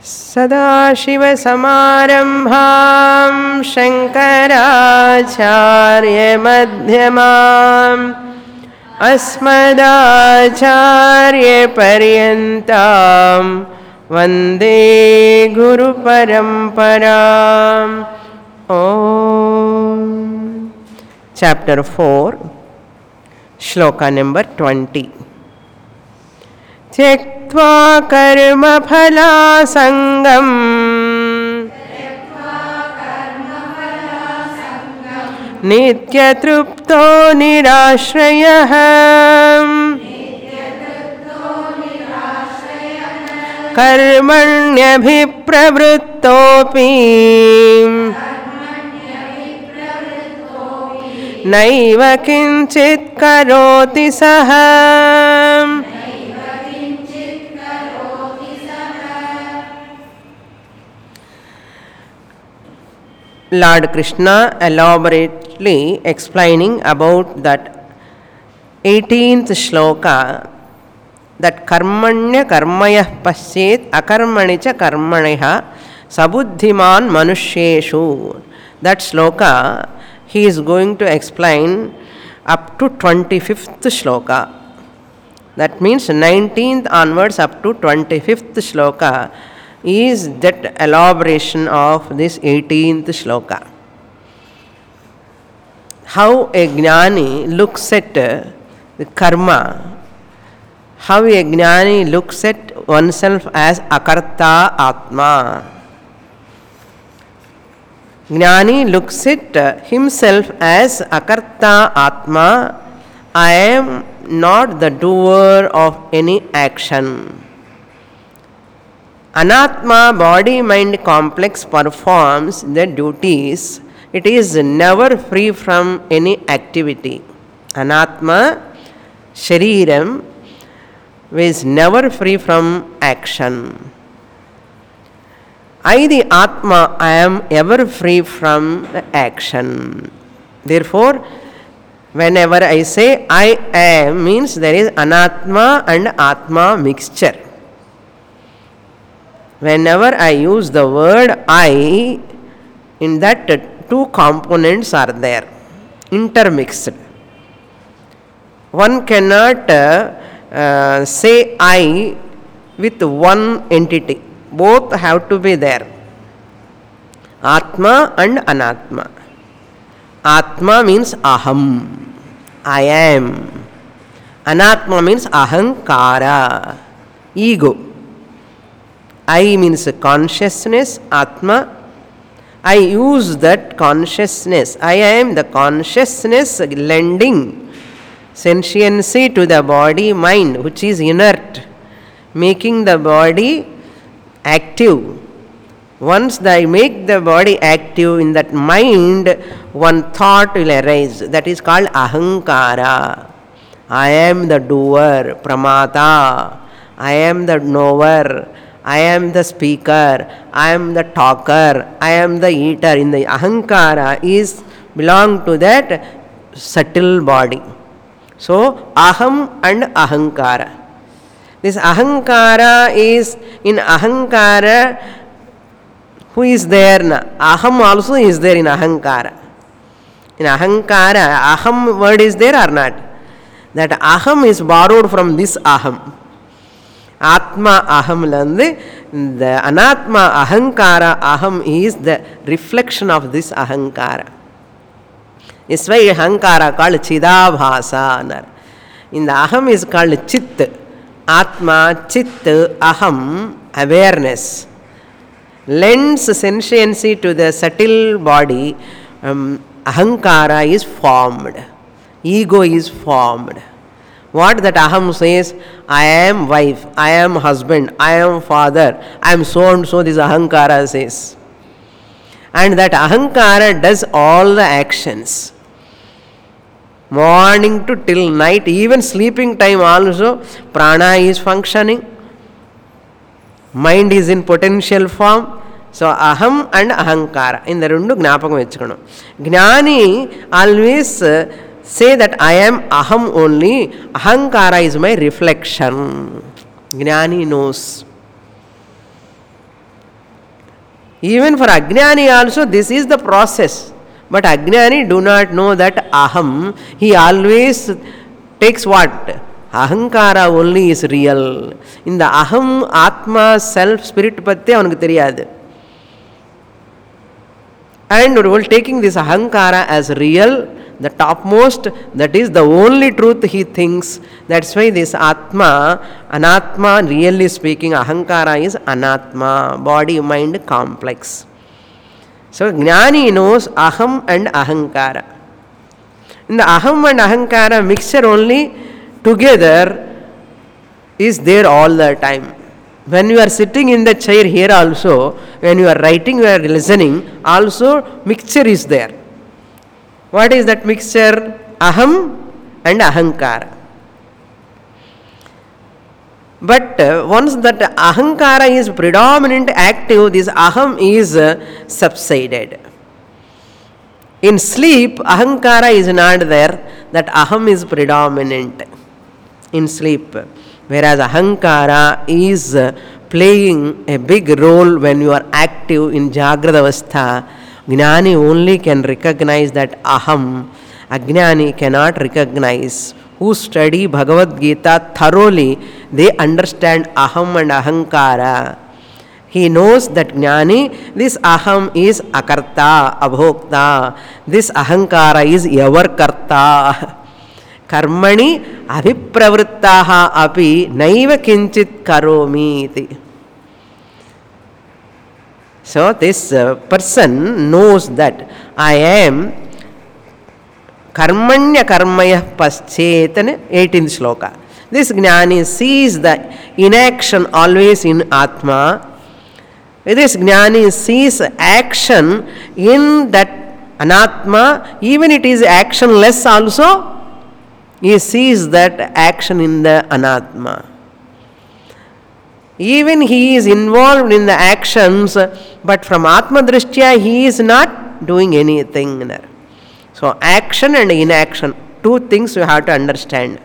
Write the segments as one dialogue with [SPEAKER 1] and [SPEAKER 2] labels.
[SPEAKER 1] सदाशिवसमारम्भां शङ्कराचार्यमध्यमाम् अस्मदाचार्यपर्यन्तां वन्दे गुरुपरम्पराम्. Om. Chapter 4, Shloka number 20. त्यक्त्वा कर्मफलासङ्गम् नित्यतृप्तो निराश्रयः कर्मण्यभिप्रवृत्तोऽपि नैव किञ्चित् करोति सः. Lord Krishna elaborately explaining about that 18th shloka, that karmanya karmayah pasyet akarmanicha karmaneha sabuddhiman manushyeshu. That shloka he is going to explain up to 25th shloka. That means 19th onwards up to 25th shloka is that elaboration of this 18th shloka. How a jnani looks at the karma, how a jnani looks at oneself as akarta atma. Jnani looks at himself as akarta atma. I am not the doer of any action. Anatma, body-mind complex, performs the duties. It is never free from any activity. Anatma, Shariram, is never free from action. I, the Atma, I am ever free from action. Therefore, whenever I say I am, means there is Anatma and Atma mixture. Whenever I use the word I, in that two components are there, intermixed. One cannot say I with one entity. Both have to be there. Atma and Anatma. Atma means aham, I am. Anatma means ahankara, ego. I means consciousness, Atma. I use that consciousness. I am the consciousness lending sentiency to the body mind, which is inert, making the body active. Once I make the body active in that mind, one thought will arise. That is called ahankara. I am the doer, pramata. I am the knower. I am the speaker, I am the talker, I am the eater. In the ahankara is belong to that subtle body. So aham and ahankara. This ahankara is in ahankara. Who is there? Aham also is there in ahankara. In ahankara, aham word is there or not? That aham is borrowed from this aham. Atma aham lande, the anatma ahankara aham is the reflection of this ahankara. This why ahankara called chidabhasa. In the aham is called chit. Atma, chit, aham, awareness. Lends sentiency to the subtle body. Ahankara is formed. Ego is formed. What that aham says, I am wife, I am husband, I am father, I am so and so, this ahankara says. And that ahankara does all the actions. Morning to till night, even sleeping time also, prana is functioning. Mind is in potential form. So aham and ahankara. In the rendu gnapakam vechukonu. Jnani always say that I am aham only, ahankara is my reflection. Jnani knows. Even for Ajnani also this is the process. But Ajnani do not know that Aham. He always takes what? Ahankara only is real. In the Aham, Atma, self, spirit பற்றி அவனுக்கு தெரியாது. And while taking this Ahankara as real, the topmost, that is the only truth he thinks. That's why this Atma, Anatma, really speaking, Ahankara is Anatma, body-mind complex. So Jnani knows Aham and Ahankara. In the Aham and Ahankara mixture only together is there all the time. When you are sitting in the chair here also, when you are writing, you are listening, also mixture is there. What is that mixture? Aham and Ahankara. But once that Ahankara is predominant active, this Aham is subsided. In sleep, Ahankara is not there, that Aham is predominant in sleep. Whereas Ahankara is playing a big role when you are active in Jagrata Avastha. Jnani only can recognize that Aham. Ajnani cannot recognize. Who study Bhagavad Gita thoroughly, they understand Aham and Ahankara. He knows that Jnani, this Aham is Akarta, Abhokta. This Ahankara is Yavarkarta. Karmani abhipravrittaha api naiva kinchit karomi iti. So this person knows that I am karmanya karmaya paschetana 18th shloka. This Jnani sees the inaction always in Atma. This Jnani sees action in that Anatma, even it is actionless also, he sees that action in the Anatma. Even he is involved in the actions, but from Atma Drishtya he is not doing anything there. So action and inaction, two things you have to understand.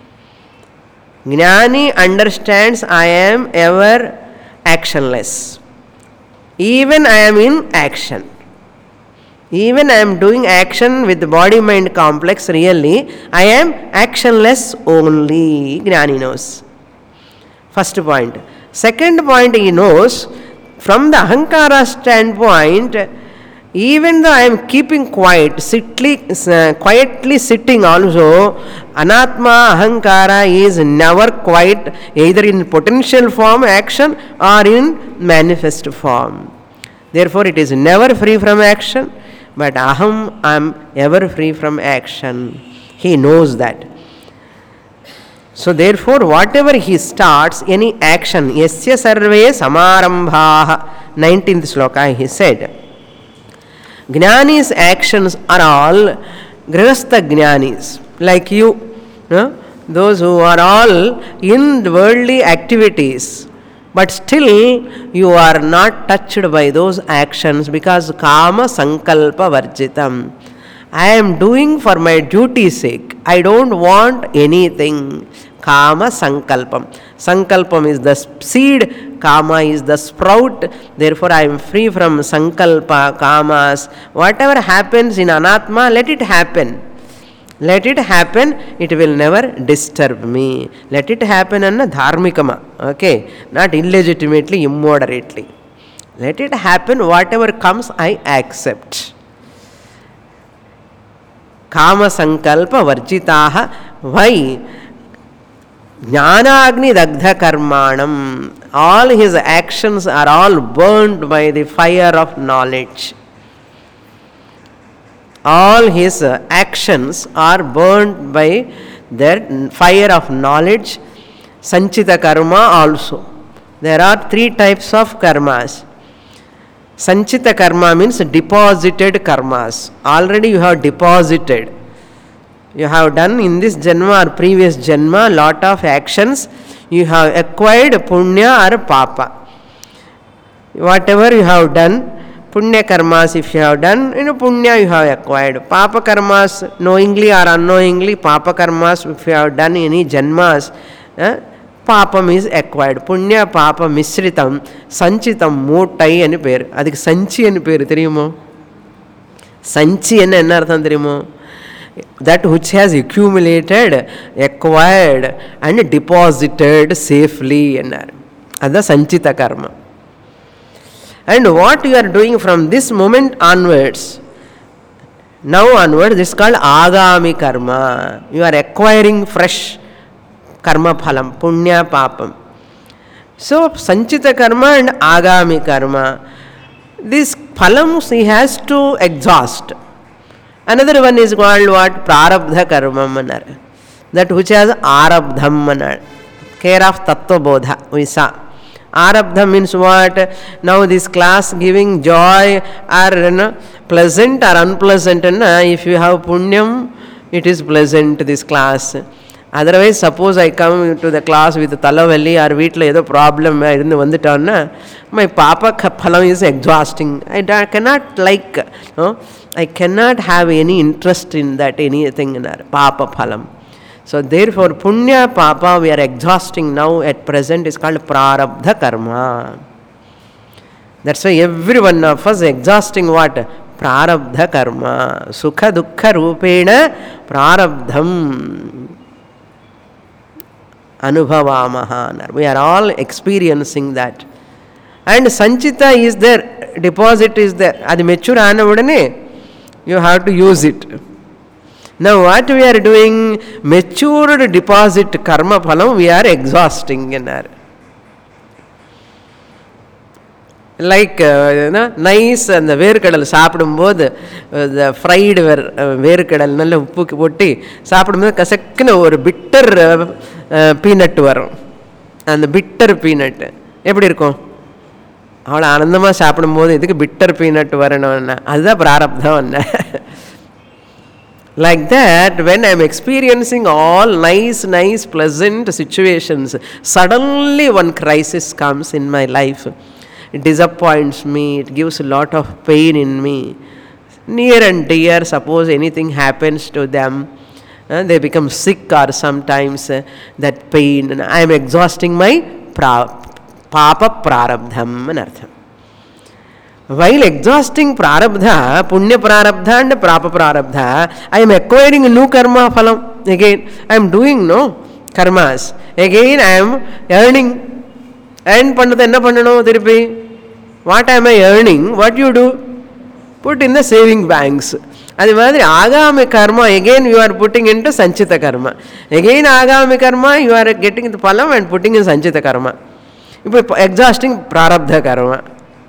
[SPEAKER 1] Jnani understands I am ever actionless. Even I am in action. Even I am doing action with the body-mind complex, really, I am actionless only. Jnani knows. First point. Second point, he knows, from the Ahankara standpoint, even though I am keeping quiet, quietly sitting also, Anatma, Ahankara is never quiet, either in potential form, action, or in manifest form. Therefore, it is never free from action. But Aham, I am ever free from action. He knows that. So therefore, whatever he starts, any action, yasya sarve samarambhaha, 19th sloka, he said, Jnani's actions are all grihastha jnanis, like you, those who are all in worldly activities. But still, you are not touched by those actions because kama sankalpa varjitam. I am doing for my duty's sake. I don't want anything. Kama sankalpam. Sankalpam is the seed, kama is the sprout. Therefore, I am free from sankalpa, kamas. Whatever happens in Anatma, let it happen. Let it happen, it will never disturb me. Let it happen anna dharmikama. Okay, not illegitimately, immoderately. Let it happen, whatever comes, I accept. Kama sankalpa varjitaha. Why? Jnanagni dagdha karmanam. All his actions are all burned by the fire of knowledge. All his actions are burnt by the fire of knowledge. Sanchita karma also. There are three types of karmas. Sanchita karma means deposited karmas. Already you have deposited. You have done in this janma or previous janma lot of actions. You have acquired punya or papa. Whatever you have done, punya karmas if you have done, punya you have acquired. Papa karmas, knowingly or unknowingly, papa karmas if you have done any janmas, పాపం is acquired. పుణ్య పాప మిశ్రితం సంచితం మూటై అని పేరు. అది సంచి అని పేరు తెలియమో? సంచి అని என்ன అర్థం தெரியுமோ? That which has accumulated, acquired and deposited safely అన్నారు. అదే సంచిత కర్మ. And what you are doing from this moment onwards, now onwards, this is called agami karma. You are acquiring fresh karma phalam, punya papam. So sanchita karma and agami karma, these phalams he has to exhaust. Another one is called what? Prarabdha karma manar, that which has arabdham manar, care of tattva bodha we saw. Arabdha means what? Now this class giving joy or pleasant or unpleasant. If you have punyam, it is pleasant, this class. Otherwise, suppose I come to the class with talavalli or veetla edo problem irundu vanditana, my papa phalam is exhausting. I cannot like, no? I cannot have any interest in that anything in papa phalam. So therefore, punya papa we are exhausting now at present is called prarabdha karma. That's why every one of us exhausting what? Prarabdha karma. Sukha dukkha rupena prarabdham anubhavamaha. We are all experiencing that. And sanchita is there, deposit is there. Adi mature aanavudane you have to use it. Now what we are doing? Matured deposit karma phalam we are exhausting in our. Like nice and the வேர்க்கடல் சாப்பிடும்போது the fried வேர்க்கடல் நல்ல உப்பு போட்டு சாப்பிடும்போது கசக்குன்னு ஒரு bitter peanut வரும். அந்த bitter peanut எப்படி இருக்கும்? அவ்வளோ ஆனந்தமாக சாப்பிடும்போது இதுக்கு பிட்டர் பீனட் வரணும்னா அதுதான் பிராரப்தம். Like that, when I am experiencing all nice, pleasant situations, suddenly one crisis comes in my life. It disappoints me, it gives a lot of pain in me. Near and dear, suppose anything happens to them, they become sick or sometimes that pain, and I am exhausting my papa prarabdham anartham. While exhausting prarabdha, punya prarabdha and papa prarabdha, I am acquiring new karma phalam. Again, I am doing no karmas. Again, I am earning. Earn pannadhu enna pannano thirupi? What am I earning? What you do? Put in the saving banks. Adi madri agami karma, again you are putting into sanchita karma. Again agami karma, you are getting the phalam and putting in sanchita karma. Ipo exhausting prarabdha karma.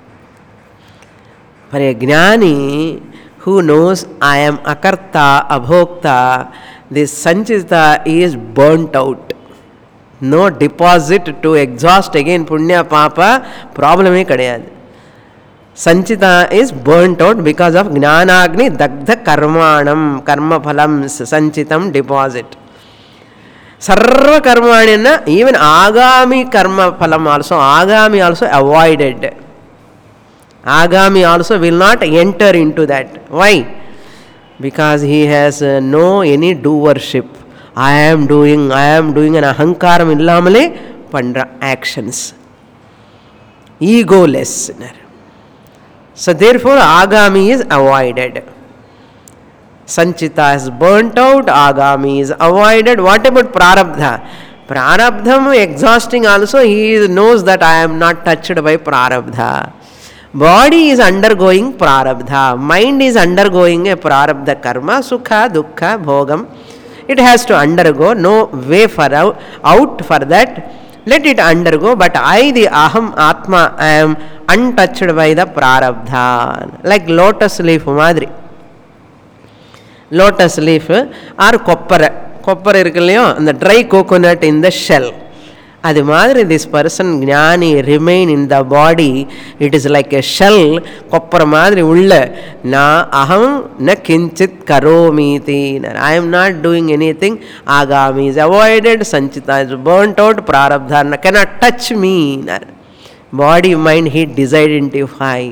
[SPEAKER 1] For a jnani who knows I am akarta, abhokta, this sanchita is burnt out. No deposit to exhaust again punya papa, problem hi kadiyadu. Sanchita is burnt out because of jnanagni dagdha karmanam, karma phalam sanchitam deposit. Sarva karmanina, even agami karma phalam also, agami also avoided. Agami also will not enter into that. Why? Because he has no any doership. I am doing an ahankaram illamale pandra actions. Egoless. So therefore agami is avoided. Sanchita is burnt out, agami is avoided. What about prarabdha? Prarabdham exhausting also, he knows that I am not touched by prarabdha. Body is undergoing prarabdha, mind is undergoing a prarabdha karma, sukha, dukkha, bhogam. It has to undergo, no way for out for that. Let it undergo, but I, the aham atma, I am untouched by the prarabdha. Like lotus leaf madri. Lotus leaf or copper irukillayum, and the dry coconut in the shell. Adi madri this person jnani remain in the body. It is like a shell, copper madri ulla na aham na kinchit karomiti. I am not doing anything. Agami is avoided, sanchita is burnt out, prarabdha cannot touch me. Body mind he disidentify.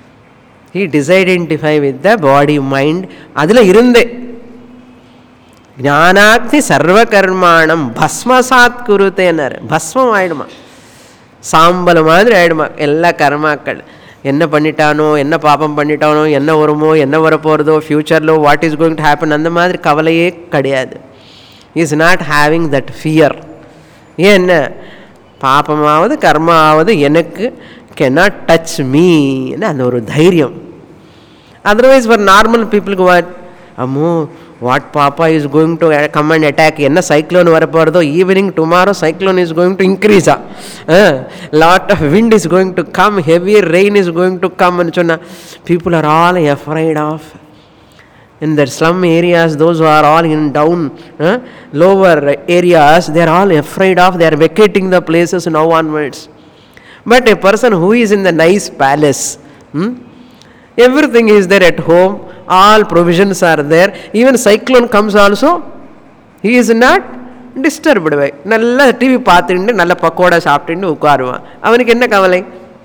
[SPEAKER 1] He disidentify with the body mind. Adila irunde ஞானாக்னி சர்வகர்மாணம் பஸ்மசாத் குருத்தேன்னாரு. பஸ்மம் ஆயிடுமா, சாம்பல் மாதிரி ஆயிடுமா எல்லா கர்மாக்கள். என்ன பண்ணிட்டானோ, என்ன பாபம் பண்ணிட்டானோ, என்ன வருமோ, என்ன வரப்போகிறதோ, ஃப்யூச்சரில் what is going to happen, அந்த மாதிரி கவலையே கிடையாது. Is not having that fear. ஏன், பாபமாவது கர்மாவது எனக்கு cannot touch me அந்த ஒரு தைரியம். அதர்வைஸ் ஃபார் நார்மல் பீப்புளுக்கு அம்மோ வாட் பாப்பா is going to come and attack, என்ன சைக்ளோன் வரப்போகிறதோ, evening tomorrow cyclone is going to இன்க்ரீஸா, lot of wind is going to come, heavy rain is going to கம்னு சொன்னால் people are all afraid of. In the slum areas, those who are all in down, lower areas, they are all afraid of, they are vacating the places now onwards. But a person who is in the nice palace, everything is there at home, all provisions are there, even cyclone comes also, he is not disturbed by. நல்ல TV பார்த்துட்டு நல்ல பக்கோடா சாப்பிட்டுட்டு உட்காருவான். அவனுக்கு என்ன கவலை,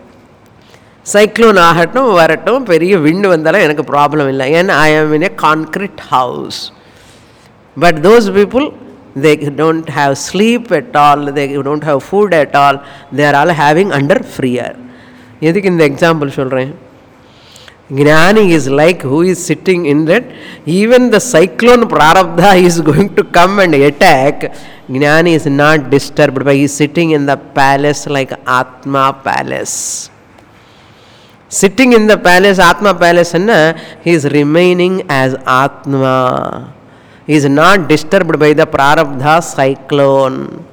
[SPEAKER 1] cyclone ஆகட்டும் வரட்டும், பெரிய விண்டு வந்தாலும் எனக்கு ப்ராப்ளம் இல்லை, ஏன்னா I am in a concrete house. But those people, they don't have sleep at all, they don't have food at all, they are all having under fear. எதுக்கு இந்த எக்ஸாம்பிள் சொல்கிறேன்? ஞானி is like who is sitting in that, even the cyclone prarabdha is going to come and attack, ஞானி is not disturbed by, he is sitting in the palace like Atma palace. Sitting in the palace, Atma palace, he is remaining as Atma. He is not disturbed by the prarabdha cyclone.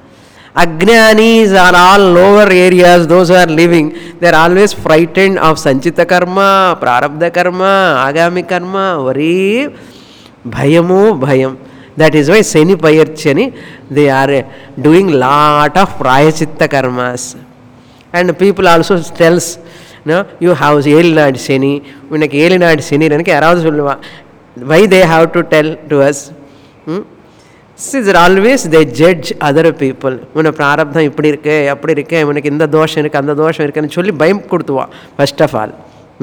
[SPEAKER 1] Ajnanis are all lower areas, those who are living, they are always frightened of sanchita karma, prarabdha karma, agami karma, very bhayamu bhayam. That is why Seni Payarchani, they are doing lot of prayachitta karmas. And people also tells, no, you have Ezhinadu Sani, உனக்கு ஏழிநாடு சனி எனக்கு யாராவது சொல்லுவான். Why they have to tell to us? Since always they judge other people. உன்னை பிராரப்தம் இப்படி இருக்கு அப்படி இருக்கு, உனக்கு இந்த தோஷம் இருக்குது அந்த தோஷம் இருக்குன்னு சொல்லி பயம் கொடுத்துவான். First of all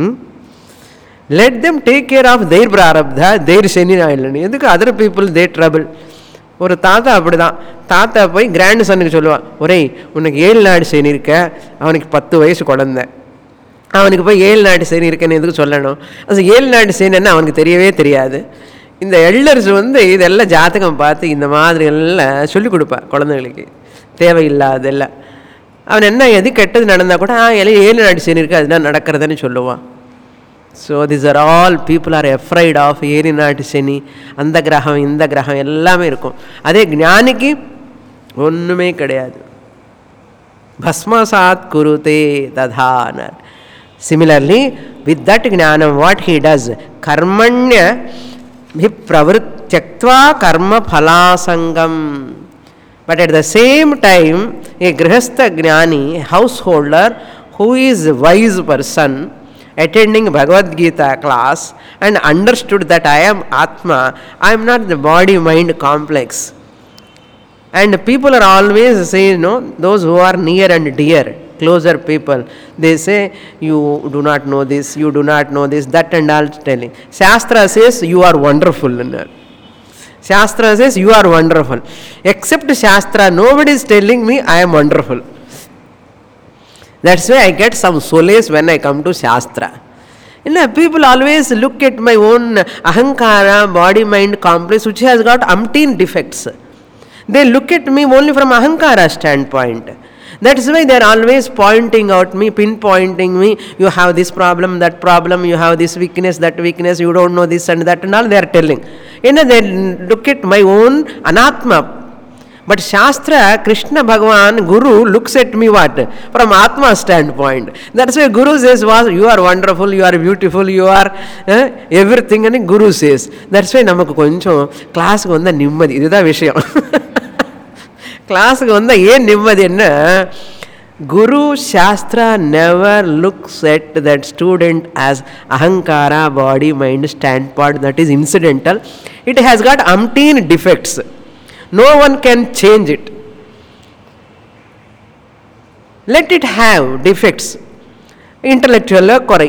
[SPEAKER 1] let them take care of their prarabdha, their Sani ஆயிடலன்னு. எதுக்கு அதர் பீப்புள் they trouble? ஒரு தாத்தா அப்படி தான், தாத்தா போய் கிராண்ட் சனுக்கு சொல்லுவான், ஒரே உனக்கு 7 நாடு சனி இருக்க, அவனுக்கு 10 வயசு குழந்தை, அவனுக்கு போய் 7 நாடு சனி இருக்குன்னு எதுக்கு சொல்லணும்? அது 7 நாடு சனின்னு அவனுக்கு தெரியவே தெரியாது. இந்த எல்டர்ஸ் இதெல்லாம் ஜாதகம் பார்த்து இந்த மாதிரி எல்லாம் சொல்லிக் கொடுப்பான் குழந்தைங்களுக்கு, தேவையில்லாதெல்லாம். அவன் என்ன எது கெட்டது நடந்தால் கூட 7 நாடு சனி இருக்குது அதுதான் நடக்கிறதுன்னு சொல்லுவான். So this are all people are afraid of 7 நாடு சனி, அந்த கிரகம் இந்த கிரகம் எல்லாமே இருக்கும். அதே ஞானிக்கு ஒன்றுமே கிடையாது. பஸ்மசாத் குருதே ததானர். Similarly, with that jnanam, what he does, karmanya pravrityakva karma phalasangam. But at the same time, a grihastha jnani, a householder who is a wise person, attending Bhagavad Gita class and understood that I am Atma, I am not the body-mind complex. And people are always saying, no, those who are near and dear, closer people, they say, you do not know this, you do not know this, that and all telling. Shastra says, you are wonderful. Shastra says, you are wonderful. Except Shastra, nobody is telling me I am wonderful. That's why I get some solace when I come to Shastra. People always look at my own ahankara, body-mind complex, which has got umpteen defects. They look at me only from ahankara standpoint. That's why they are always pointing out me, pinpointing me. You have this problem, that problem, you have this weakness, that weakness, you don't know this and that and all they are telling. They look at my own anatma. But Shastra, Krishna Bhagavan, Guru looks at me what? From Atma standpoint. That's why Guru says, you are wonderful, you are beautiful, you are everything, and Guru says. That's why namakku koncham class ku vanda nimmadi. Idha vishayam. கிளாஸுக்கு வந்தால் ஏன் நிம்மதி என்ன? Guru shastra never looks at that student as ahankara body mind stand point, that is incidental. It has got umpteen defects. No one can change it. Let it have defects. Intellectual குறை,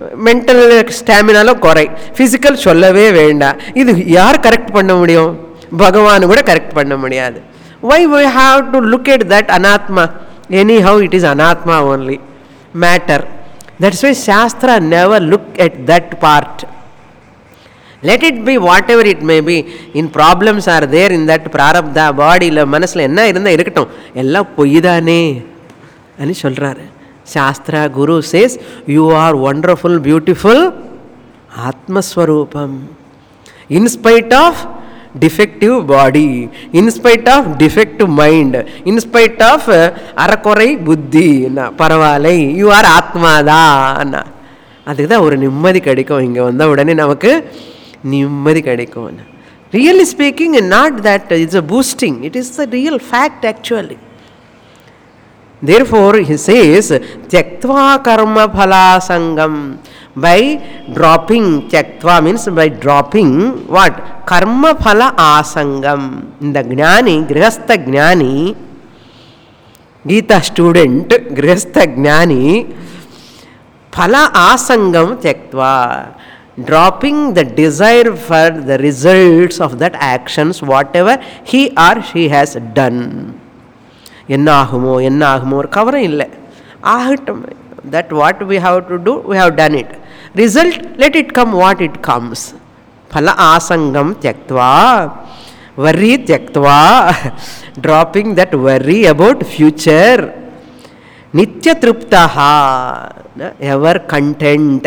[SPEAKER 1] mental ஸ்டாமினால குறை, physical சொல்லவே வேண்டாம். இது யார் கரெக்ட் பண்ண முடியும்? பகவான் கூட கரெக்ட் பண்ண முடியாது. Why we have to look at that anatma? Anyhow, it is anatma only, matter. That's why Shastra never look at that part. Let it be whatever it may be. In problems are there in that prarabdha body, manasla enna irundha irukattum, ella poyidane ani solraru. Shastra Guru says, you are wonderful, beautiful Atma Swarupam. In spite of defective body, in spite of defective mind, in spite of arakorai buddhi, paravalai, you are Atma da. அதுக்கு தான் ஒரு நிம்மதி கிடைக்கும். இங்கே வந்தால் உடனே நமக்கு நிம்மதி கிடைக்கும். Really speaking, not that it's a boosting, it is the real fact actually. Therefore, he says, Tyaktva karma phala sangam. By dropping, Tyaktva means by dropping what? Karma phala asangam. The Gnani, Grihastha Gnani, Gita student, Grihastha Gnani, phala asangam Tyaktva. Dropping the desire for the results of that actions, whatever he or she has done. என்ன ஆகுமோ என்ன ஆகுமோ ஒரு கவரம் இல்லை, ஆகட்டும். That what we have to do, we have done it. Result, let it come what it comes. Phala asangam tyaktva, worry tyaktva, dropping that worry about future. Nitya truptaha, ever content.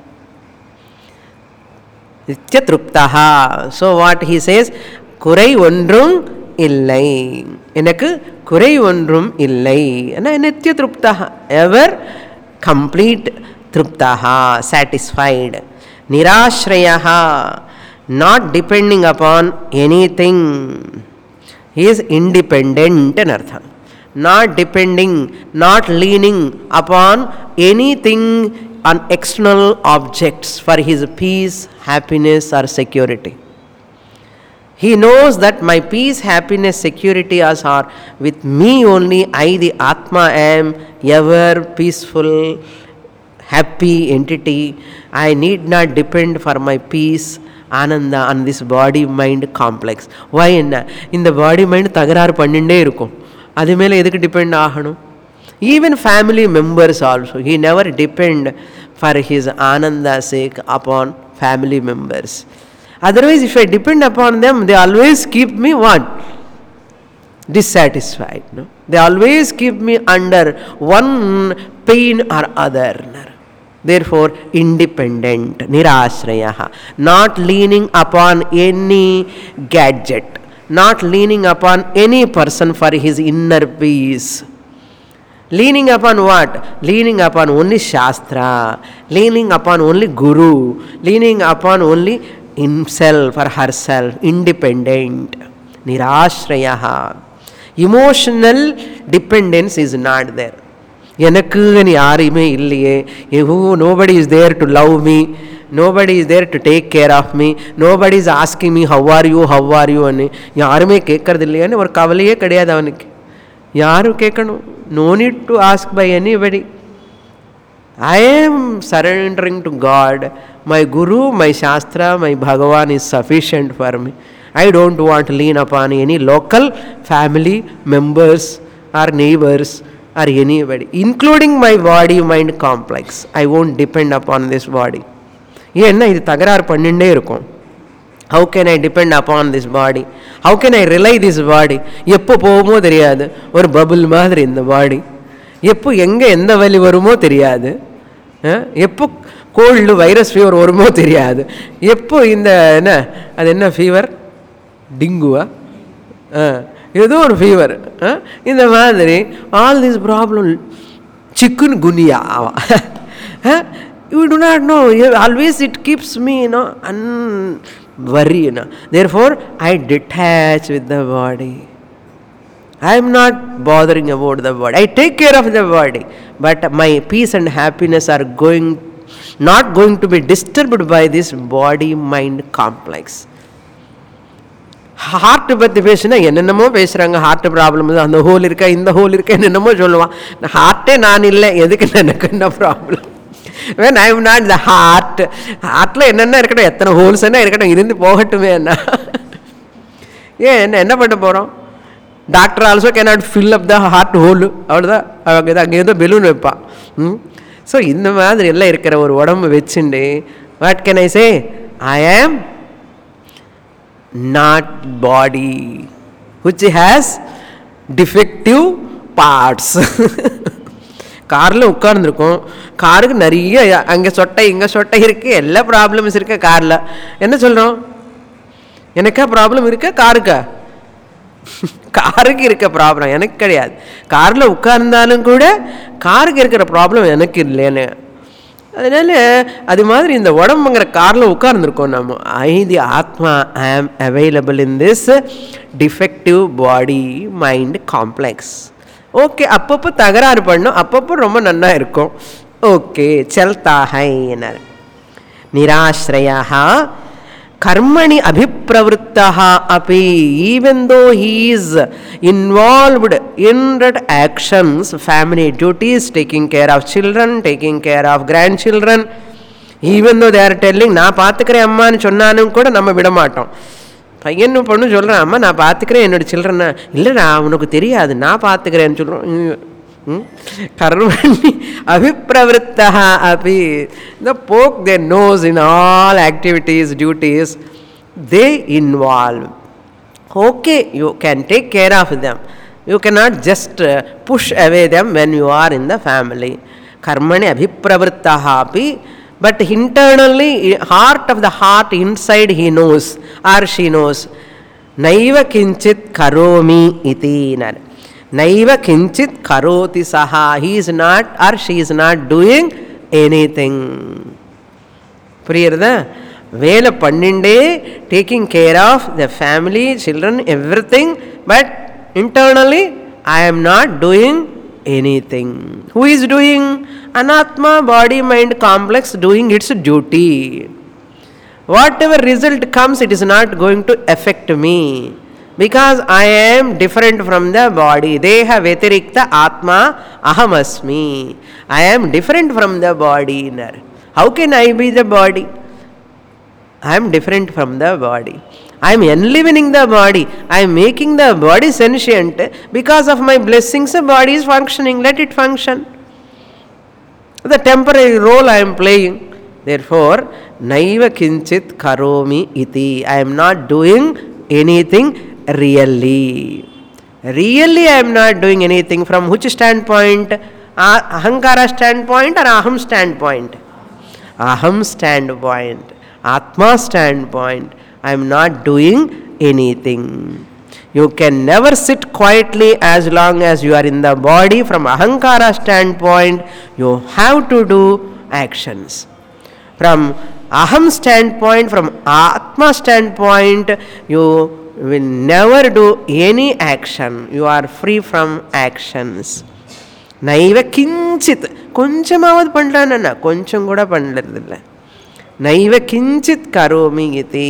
[SPEAKER 1] Nitya truptaha. So what he says, kurai ondrum illai, எனக்கு குறை ஒன்றும் இல்லை. நித்திய திருப்தஹ, ever complete திருப்தஹ, satisfied. நிராஸ்ரயஹ, not depending upon anything. He is independent ன்னு அர்த்தம். Not depending, not leaning upon anything on external objects for his peace, happiness or security. He knows that my peace, happiness, security are with me only. I, the Atma, am ever peaceful, happy entity. I need not depend for my peace, ananda, on this body-mind complex. Why? In the body-mind தகராறு பண்ணிண்டே இருக்கும், அது மேலே எதுக்கு depend ஆகணும்? Even family members also, he never depend for his ananda sake upon family members. Otherwise, if I depend upon them, they always keep me what? Dissatisfied. No? They always keep me under one pain or other. Therefore, independent, nirasrayaha, not leaning upon any gadget, not leaning upon any person for his inner peace. Leaning upon what? Leaning upon only Shastra, leaning upon only Guru, leaning upon only himself or herself, independent, nirashrayaha. Emotional dependence is not there. எனக்குன்னு யாருமே இல்லையே, nobody is there to love me, nobody is there to take care of me, nobody is asking me how are you అని யாருமே கேட்கறது இல்லையான்னு ஒரு கவலையே கிடையாது அவனுக்கு. யாரும் கேட்கணும், no need to ask by anybody. I am surrendering to God. My Guru, my Shastra, my Bhagavan is sufficient for me. I don't want to lean upon any local family members or neighbors or anybody, including my body-mind complex. I won't depend upon this body. ஏன்னா இது தகராறு பண்ணிண்டே இருக்கும். How can I depend upon this body? How can I rely this body? எப்போ போகுமோ தெரியாது, ஒரு bubble மாதிரி இந்த பாடி. எப்போ எங்கே எந்த வலி வருமோ தெரியாது, எப்போ கோல்டு வைரஸ் ஃபீவர் வருமோ தெரியாது, எப்போ இந்த என்ன அது என்ன ஃபீவர், டிங்குவா, ஏதோ ஒரு ஃபீவர், இந்த மாதிரி all this problem, chikungunya, you do not know. Always it keeps me, worry. Therefore, I detach with the body. I am not bothering about the body. I take care of the body, but my peace and happiness are not going to be disturbed by this body-mind complex. Heart பற்றி பேசுனா என்னென்னமோ பேசுகிறாங்க. Heart problem, அந்த whole இருக்கா, இந்த whole இருக்கா, என்னென்னமோ சொல்லுவான். ஹார்ட்டே நான் இல்லை, எதுக்கு எனக்கு என்ன problem? when I am not the heart. ஹார்ட்டில் என்னென்ன இருக்கட்டும், எத்தனை ஹோல்ஸ் என்ன இருக்கட்டும், இருந்து போகட்டுமே என்ன. ஏன் என்ன பண்ண போகிறோம்? Doctor also cannot fill up the heart hole. அவ்வளோதான். அவங்க அங்கே ஏதோ பெலூன் வைப்பான். ஸோ இந்த மாதிரி எல்லாம் இருக்கிற ஒரு உடம்பு வச்சுண்டு what can I say? I am not body which has defective parts. காரில் உட்கார்ந்துருக்கோம், காருக்கு நிறைய அங்கே சொட்டை இங்கே சொட்டை இருக்குது, எல்லா ப்ராப்ளம்ஸ் இருக்குது காரில். என்ன சொல்கிறோம்? எனக்கா ப்ராப்ளம் இருக்கா? காருக்கா? காருக்கு இருக்க ப்ராப்ளம் எனக்கு கிடையாது. காரில் உட்கார்ந்தாலும் கூட காருக்கு இருக்கிற ப்ராப்ளம் எனக்கு இல்லைன்னு. அதனால அது மாதிரி இந்த உடம்புங்கிற காரில் உட்கார்ந்துருக்கோம் நம்ம. தி atma I am available in this defective body mind complex. Okay, அப்பப்போ தகராறு பண்ணும், அப்பப்போ ரொம்ப நன்னா இருக்கும். Okay, செல்தா high என்னார். நிராஸ்ரயா கர்மணி அபிப்பிரவருத்தா அப்பி, even though he is involved in that actions, family duties, taking care of children, taking care of grand children, even though there telling நான் பார்த்துக்கிறேன் அம்மான்னு சொன்னாலும் கூட நம்ம விட மாட்டோம். பையன் பொண்ணு சொல்கிறேன், அம்மா நான் பார்த்துக்கிறேன் என்னோடய சில்ட்ரன்னா, இல்லைடா உனக்கு தெரியாது நான் பார்த்துக்கிறேன்னு சொல்கிறோம். கர்மணி அபிப்பிரவருத்தா அப்பி, the poke their nose in all activities, duties they involve. Okay, you can take care of them, you cannot just push away them when you are in the family. Karmani abhipravrittah api, but internally, heart of the heart inside he knows or she knows. Naiva kinchit karomi iti nar. Naiva kinchit karoti saha, he is not or she is not doing anything. புரியுறதா? வேலை பண்ணிண்டே, taking care of the family, children, everything, but internally I am not doing anything. Who is doing? Anatma, body mind complex, doing its duty. Whatever result comes, it is not going to affect me, because I am different from the body. Deha vetirikta atma aham asmi. I am different from the body. How can I be the body? I am different from the body. I am enlivening the body. I am making the body sentient. Because of my blessings, the body is functioning. Let it function. The temporary role I am playing. Therefore, naiva kinchit karomi iti. I am not doing anything really. Really I am not doing anything. From which standpoint? Ahankara standpoint or aham standpoint? Aham standpoint. Atma standpoint. I am not doing anything. You can never sit quietly as long as you are in the body. From ahankara standpoint, you have to do actions. From aham standpoint, from atma standpoint, you will never do any action. You are free from actions. Naiva kinchit, konchamaavad pannalana, koncham kuda pannladilla. Naiva kinchit karomi iti.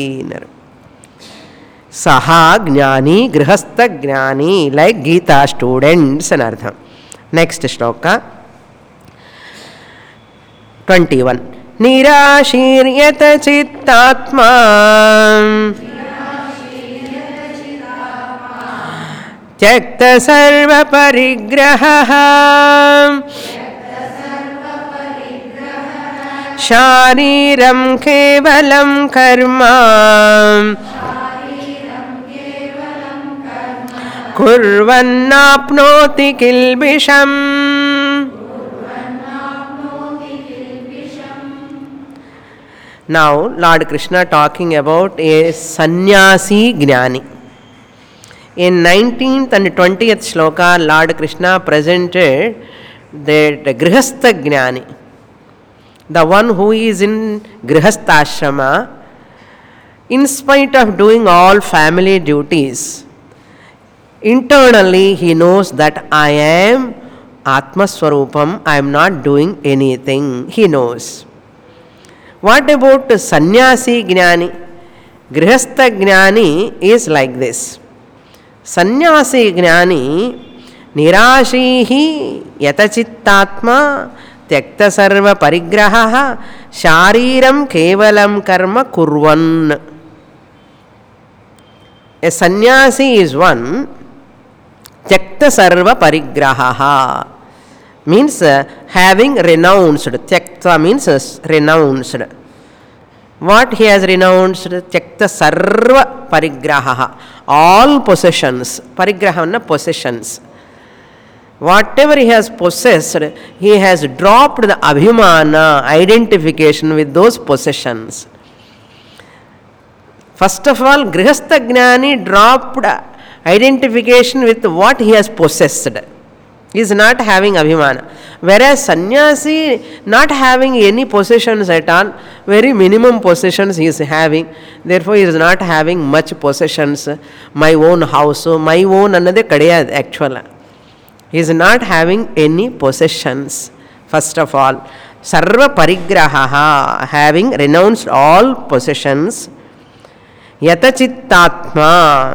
[SPEAKER 1] Saha gnani, grihastha gnani, like Gita students and artham. Next shloka 21. Nirashiryata chittatma tyakta sarva parigraha shariram kevalam karma kurvannapnoti kilbisham. Now Lord Krishna talking about a sannyasi gnani. In 19th and 20th shloka, Lord Krishna presented that grihastha gnani, the one who is in grihastha ashrama, in spite of doing all family duties, internally he knows that I am Atma Swarupam, I am not doing anything. He knows. What about sannyasi gnani? Grihastha gnani is like this. Sannyasi gnani nirashihi yatachittatma tyakta sarva parigraha shariram kevalam karma kurvan. A sannyasi is one tyakta sarva parigraha, means having renounced. Tyakta means renounced. What he has renounced? Tyakta sarva parigraha, all possessions. Parigraha possessions. Whatever he has possessed, he has dropped the abhimana, identification with those possessions. First of all, grihastha gnani dropped identification with what he has possessed. He is not having abhimana. Whereas sannyasi not having any possessions at all, very minimum possessions he is having. Therefore, he is not having much possessions. My own house, my own another kadiyad actually. He is not having any possessions. First of all, sarva parigraha, having renounced all possessions. Yata chittatma.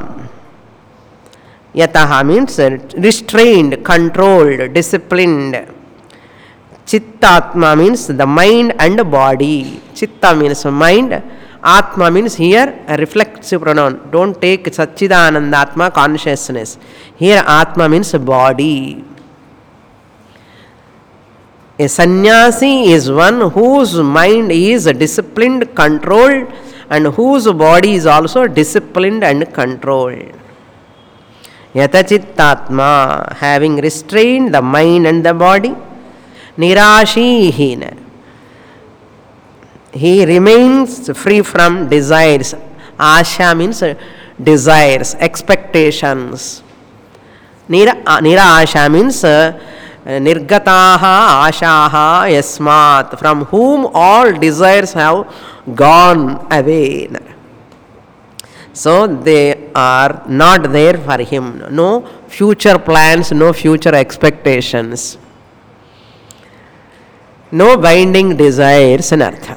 [SPEAKER 1] Yataha means restrained, controlled, disciplined. Chittatma means the mind and body. Chitta means mind. Atma means here a reflexive pronoun. Don't take Satchidanandatma consciousness. Here Atma means body. A sannyasi is one whose mind is disciplined, controlled, and whose body is also disciplined and controlled. Yatachittatma, having restrained the mind and the body. Nirashihina, he remains free from desires. Asha means desires, expectations. Nirasha means nirgataha ashaha yasmat, from whom all desires have gone away. So they are not there for him. No future plans, no future expectations, no binding desires in artha.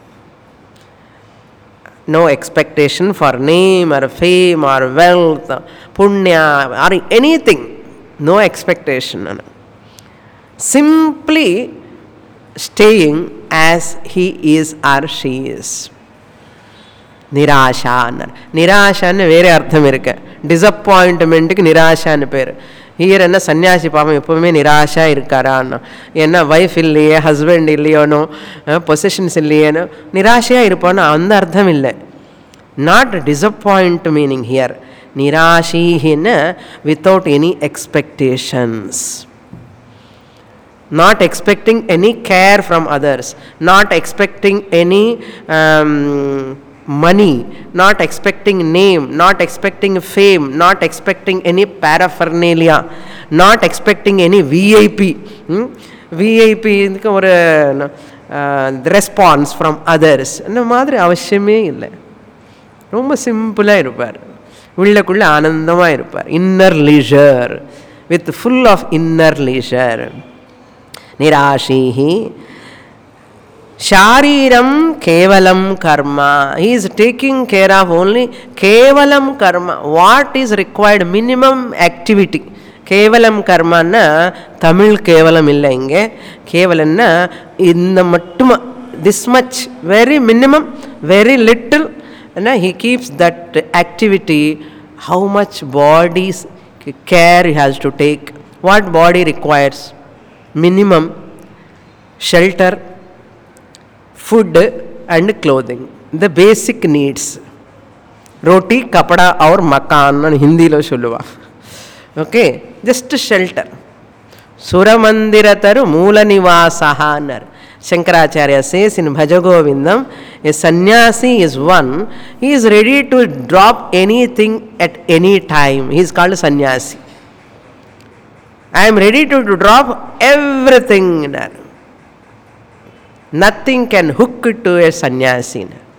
[SPEAKER 1] No expectation for name or fame or wealth, punya or anything. No expectation. Simply staying as he is or she is. Nirasha. Nirasha nu vere artham irukku. Disappointment ku nirasha nu peru. Here enna sannyasi paapam eppovume nirasha irukara anna. Enna wife illiye, husband illiyano, possessions illiyano nirasha irupana andha artham illa. Not disappoint meaning here. Nirashihina, without any expectations. Not expecting any care from others, not expecting any money, not expecting name, not expecting fame, not expecting any paraphernalia, not expecting any VIP. VIP ஒரு response from others. இந்த மாதிரி அவசியமே இல்லை. ரொம்ப சிம்பிளாக இருப்பார், உள்ளக்குள்ள ஆனந்தமாக இருப்பார். Inner leisure, with full of inner leisure. நிராஷீஹி. Shariram kevalam karma. He is taking care of only kevalam karma. What is required? Minimum activity. Kevalam karma na Tamil kevalam illa inge. Kevalanna inna mattuma, this much, very minimum, very little. And he keeps that activity. How much body's care he has to take? What body requires? Minimum shelter, food and clothing, the basic needs. Roti, kapada or makan and Hindi lo solluva. Okay, just shelter. Suramandirataru moola nivasaha anar. Shankaracharya says in Bhajagovindam, a sannyasi is one, he is ready to drop anything at any time. He is called sannyasi. I am ready to drop everything. Nothing can hook to a sannyasi.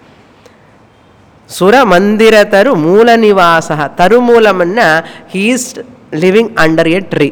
[SPEAKER 1] Sura mandira taru moola nivasaha. Taru moolamanna, he is living under a tree.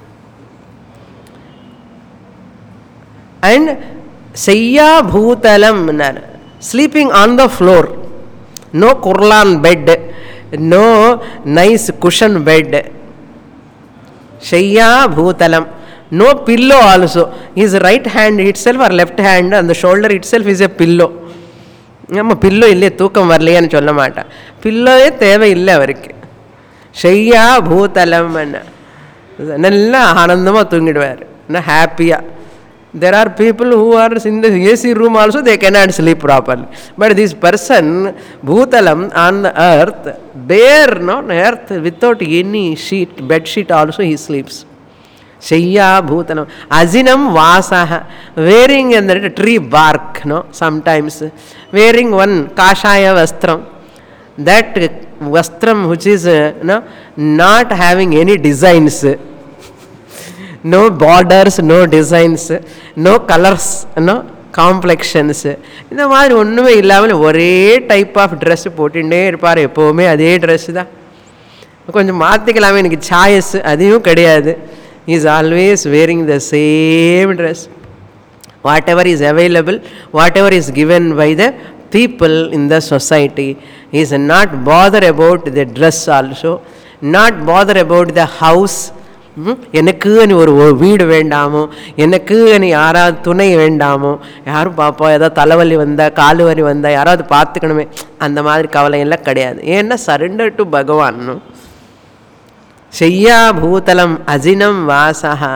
[SPEAKER 1] And Sayya bhutalam, sleeping on the floor. No kurlan bed, no nice cushion bed. Shayya bhutalam. No pillow also. His right hand itself or left hand and the shoulder itself is a pillow. நம்ம pillow இல்லையே தூக்கம் வரலையான்னு சொல்ல மாட்டான். பில்லோவே தேவையில்லை அவருக்கு. ஷையா பூதலம் நல்லா ஆனந்தமாக தூங்கிடுவார், ஹாப்பியாக. There are people who are in the AC room also, they cannot sleep properly. But this person, Bhutalam, on the earth, bare, not earth, without any sheet, bed sheet also he sleeps. Shayya Bhutalam. Azinam Vasaha, wearing a tree bark, no, sometimes. Wearing one Kashaya Vastram. That Vastram which is not having any designs. No borders, no designs, no colors, no complexions. இந்த மாதிரி ஒன்றுமே இல்லாமல் ஒரே type of dress போட்டுட்டே இருப்பார். எப்போவுமே அதே dress தான். கொஞ்சம் மாற்றிக்கலாமே எனக்கு சாய்ஸ், அதையும் கிடையாது. Is always wearing the same dress. Whatever is available, whatever is given by the people in the society. He is not bother about the dress also, not bother about the house. எனக்கு நீ ஒரு வீடு வேண்டாமோ, எனக்கு நீ யாராவது துணை வேண்டாமோ, யாரும் பார்ப்போம், ஏதாவது தலைவலி வந்தால் காலு வலி வந்தால் யாராவது பார்த்துக்கணுமே, அந்த மாதிரி கவலை எல்லாம் கிடையாது. ஏன்னா சரண்டர் டு பகவான். ஷையா பூதலம் அஜினம் வாசா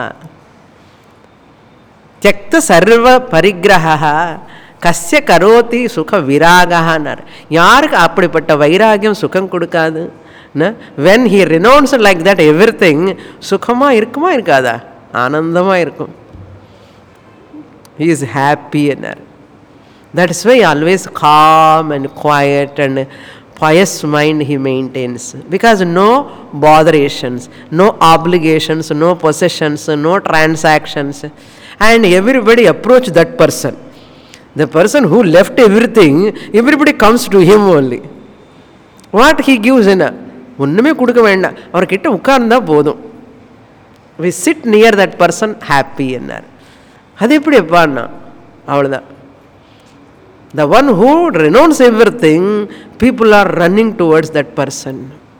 [SPEAKER 1] தியக்த சர்வ பரிகிரஹா கஸ்ய கரோதி சுக விராகான்னார். யாருக்கு அப்படிப்பட்ட வைராகியம் சுகம் கொடுக்காது? when he renounced like that everything, சுகமாக இருக்குமா இருக்காதா? ஆனந்தமாக இருக்கும். he is happy என்னார். that is why always calm and quiet and pious mind he maintains, because no botherations, no obligations, no possessions, no transactions, and everybody approach that person. The person who left everything, everybody comes to him only. What he gives in ஒன்றுமே கொடுக்க வேண்டாம், அவர்கிட்ட உட்கார்ந்தா போதும். we sit near that person happy என்னார். அது எப்படி எப்பான்னா அவ்வளோதான். the one who renounces everything, people are running towards that person.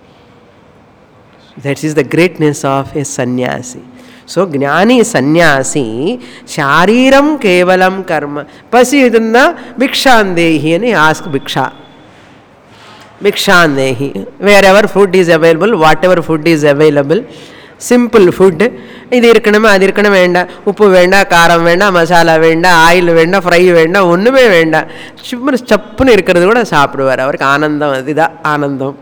[SPEAKER 1] that is the greatness of a sannyasi. So ಜ್ಞಾನಿ ಸನ್ಯಾಸಿ ಶಾರೀರಂ ಕೇವಲಂ ಕರ್ಮ. ಪಸಿ ಇದನ್ನ ಭಿಕ್ಷಾಂದೇಹಿ అని ಆಸ್ಕ್ ಭಿಕ್ಷಾ. ಭಿಕ್ಷಾಂದೇಹಿ. Wherever food is available, whatever food is available, simple food. இது இருக்கணுமே அது இருக்கணும் வேண்டாம், உப்பு வேண்டாம், காரம் வேண்டாம், மசாலா வேண்டாம், ஆயில் வேண்டாம், ஃப்ரை வேண்டாம், ஒன்றுமே வேண்டாம், சும்மா சப்புன்னு இருக்கிறது கூட சாப்பிடுவார். அவருக்கு ஆனந்தம், அதுதான் ஆனந்தம்.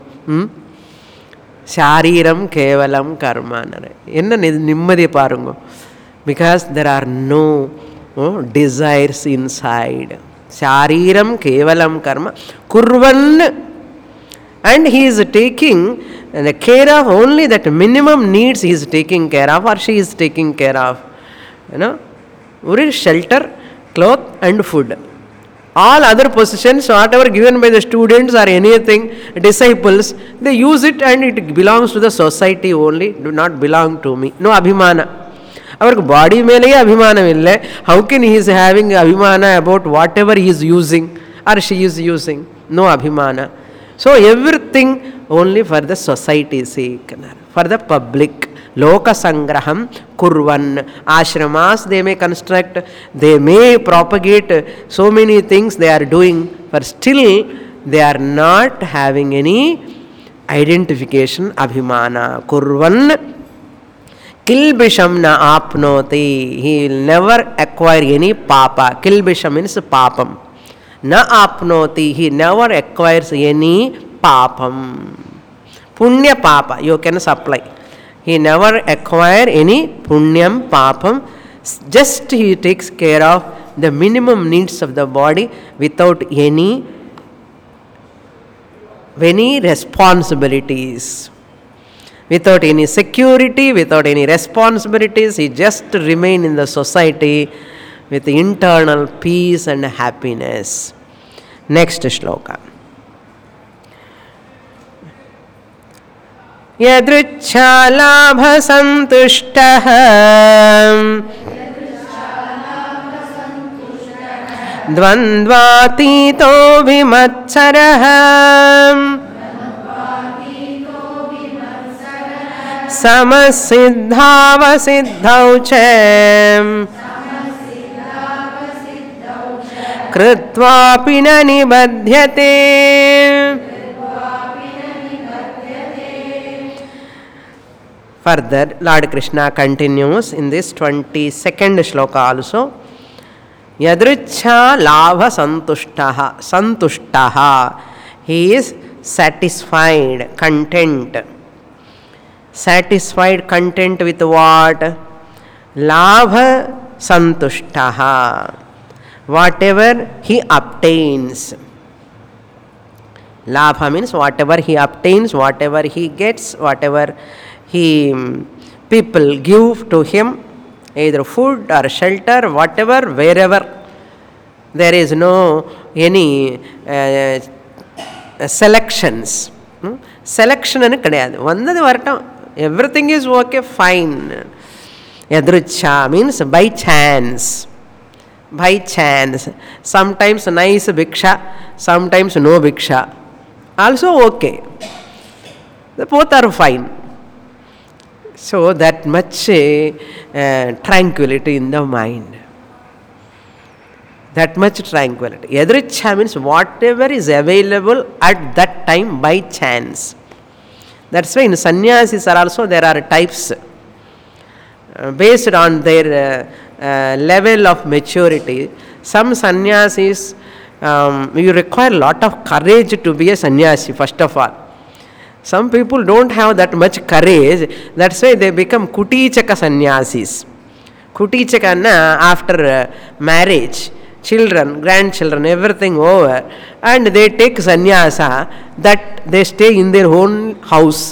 [SPEAKER 1] ஷாரீரம் கேவலம் கர்மான்னு என்ன நிம்மதியை பாருங்க. Because there are no desires inside. ஷாரீரம் கேவலம் கர்ம குர்வன், and he is taking the care of only that minimum needs he is taking care of, or she is taking care of. Shelter, cloth and food. All other possessions, whatever given by the students or anything, disciples, they use it and it belongs to the society only, do not belong to me. No abhimana. அவருக்கு பாடி மேலேயே அபிமானம் இல்லை. how can he is having abhimana about whatever he is using or she is using? No abhimana. so everything only for the society's sake, for the public. Loka sangraham kurvan. Ashramas they may construct, they may propagate so many things they are doing, but still they are not having any identification, abhimana. Kurvan kilbisham na apnoti. He will never acquire any papa. Kilbisham means papam. Na apnoti. He never acquires any papam. Punya papa you can supply. He never acquire any punyam papam. Just he takes care of the minimum needs of the body without any responsibilities, without any security, without any responsibilities. He just remain in the society with internal peace and happiness. Next shloka. यदृच्छालाभसन्तुष्टः द्वन्द्वातीतो विमत्सरः समसिद्धावसिद्धौ च कृत्वापि न निबध्यते. Further, Lord Krishna continues in this 22nd shloka also. Yadrichha labha santushtaha. Santushtaha. He is satisfied, content. Satisfied, content with what? Labha santushtaha. Whatever he obtains. Labha means whatever he obtains, whatever he gets, whatever people give to him, either food or shelter, whatever, wherever. There is no any selections. Selection anu kadiyadu. Vandadu vartam. Everything is okay, fine. Yadrucha means by chance. By chance. Sometimes nice bhiksha, sometimes no bhiksha. Also okay. Both are fine. So that much tranquility in the mind. That much tranquility. Yadrichha means whatever is available at that time by chance. That's why in sannyasis are also there are types based on their level of maturity. Some sannyasis, you require a lot of courage to be a sannyasi first of all. Some people don't have that much courage. That's why they become Kutichaka sannyasis. Kutichaka na after marriage, children, grandchildren, everything over, and they take sannyasa that they stay in their own house.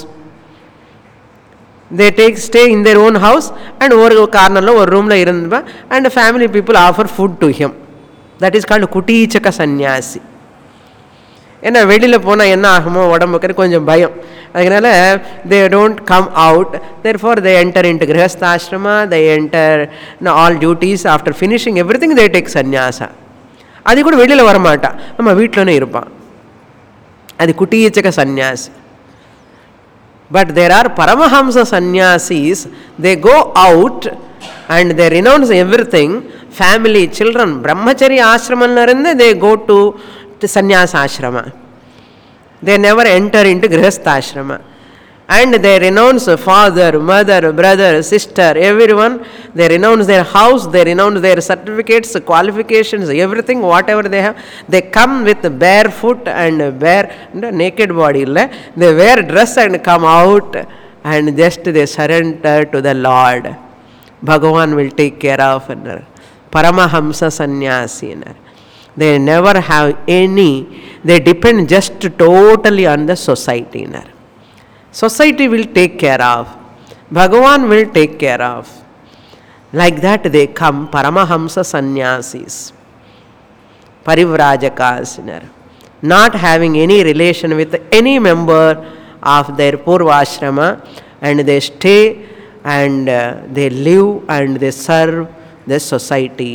[SPEAKER 1] They stay in their own house and over corner lo or room la irundba, and family people offer food to him. That is called Kutichaka sannyasi. ஏன்னா வெளியில் போனால் என்ன ஆகுமோ உடம்புக்கு கொஞ்சம் பயம். அதனால they don't come out. Therefore they enter into grihastha they enter all duties. After finishing everything they take sannyasa. அது கூட வெளியில் வரமாட்டான், நம்ம வீட்டிலனே இருப்பான். அது குட்டிச்சக்க சந்நியாசி. But there are Paramahamsa sannyasis. They go out and they renounce everything. Family, children, brahmachari ashramanla irundhu they go to sannyasa ashrama. They never enter into grihastha ashrama. And they renounce father, mother, brother, sister, everyone. They renounce their house, they renounce their certificates, qualifications, everything, whatever they have. They come with barefoot and bare naked body. They wear dress and come out and just they surrender to the Lord. Bhagavan will take care of. Paramahamsa sannyasi. They never have any, they depend just totally on the society. Society will take care of, Bhagavan will take care of. Like that they come, Paramahamsa sannyasis, Parivrajakas, not having any relation with any member of their Purvashrama, and they stay and they live and they serve the society.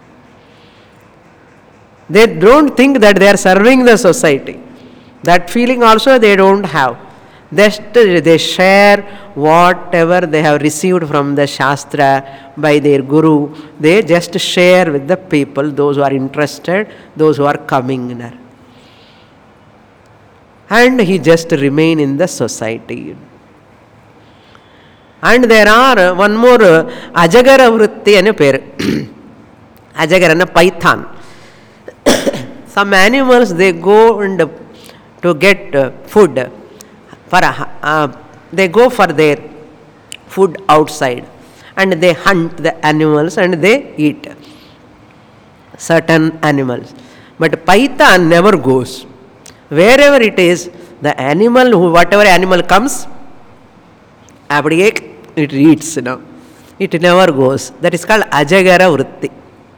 [SPEAKER 1] They don't think that they are serving the society. That feeling also they don't have. They share whatever they have received from the Shastra by their Guru. They just share with the people, those who are interested, those who are coming. And he just remain in the society. And there are one more Ajagara Vritti ane peru. Ajagara na python. Some animals they go and to get food for they go for their food outside and they hunt the animals and they eat certain animals. But python never goes. Wherever it is, the animal, whatever animal comes, it eats. It never goes. That is called Ajagara Vritti.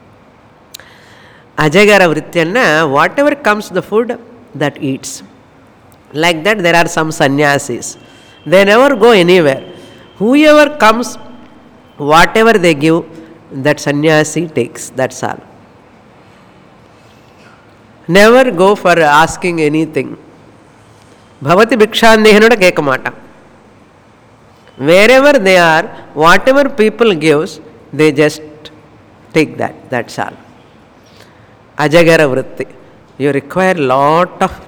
[SPEAKER 1] Ajagara Vrityanna, whatever comes the food, that eats. Like that there are some sannyasis. They never go anywhere. Whoever comes, whatever they give, that sannyasi takes. That's all. Never go for asking anything. Bhavati bhikshandehanuda kekamata. Wherever they are, whatever people gives, they just take that. That's all. Ajagara vritti. You require lot of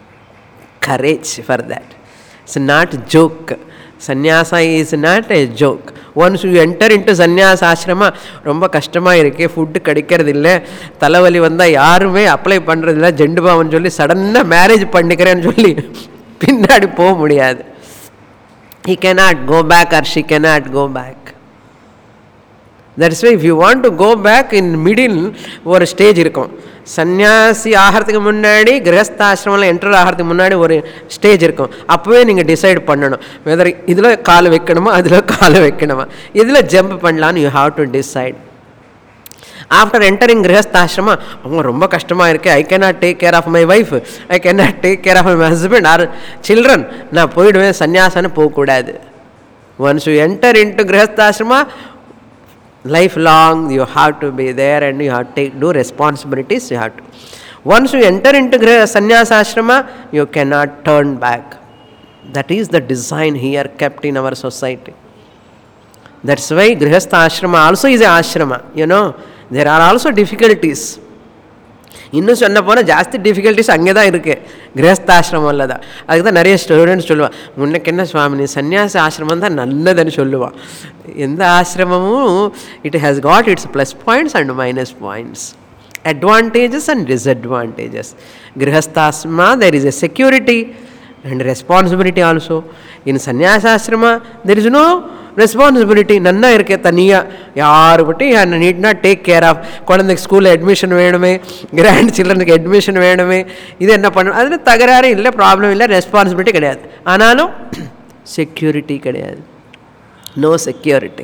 [SPEAKER 1] courage for that. It's not a joke. Sannyasa is not a joke. Once you enter into sannyasa ashrama, ரொம்ப கஷ்டமாக இருக்கு, food கிடைக்கிறது இல்லை, தலைவலி வந்தால் யாருமே apply பண்ணுறதில்ல, ஜெண்டு பாவன் சொல்லி சடனாக மேரேஜ் பண்ணிக்கிறேன்னு சொல்லி பின்னாடி போக முடியாது. He cannot go back or she cannot go back. That's why if you want to go back, in middle ஒரு ஸ்டேஜ் இருக்கும். சன்னியாசி ஆகிறதுக்கு முன்னாடி, கிரகஸ்தாசிரமில் என்டர் ஆகிறதுக்கு முன்னாடி ஒரு ஸ்டேஜ் இருக்கும். அப்போவே நீங்கள் டிசைட் பண்ணணும், வெதர் இதில் கால் வைக்கணுமா அதில் கால் வைக்கணுமா, இதில் ஜம்ப் பண்ணலான்னு you have to decide. After entering grihasthashrama, அவங்க ரொம்ப கஷ்டமாக இருக்குது, I cannot take care of my wife, I cannot take care of my husband or children, நான் போயிடுவேன், சன்னியாசான்னு போகக்கூடாது. Once you enter into grihasthashrama, lifelong you have to be there and you have to do responsibilities. You have to, once you enter into sannyasa ashrama, you cannot turn back. That is the design here kept in our society. That's why grihastha ashrama also is a ashrama. There are also difficulties. இன்னும் சொன்ன போனால் ஜாஸ்தி difficulties அங்கே தான் இருக்குது, கிரகஸ்தாசிரமில் தான். அதுக்கு தான் நிறைய ஸ்டூடெண்ட்ஸ் சொல்லுவாள், முன்னைக்கு என்ன சுவாமி சன்னியாச ஆசிரமம் தான் நல்லதுன்னு சொல்லுவாள். எந்த ஆசிரமமும் it has got its plus points and minus points, advantages and disadvantages. Grihasthasma, there is a security and responsibility also. In sannyasa ashrama, there is no responsibility. Nanna irke taniya yaar batti and need not take care of. Kolandhukku school admission venume, grandchildren admission venume, idu enna pannu adhu tagarare illa, problem illa, responsibility kediyadu. Aanalum security kediyadu, no security.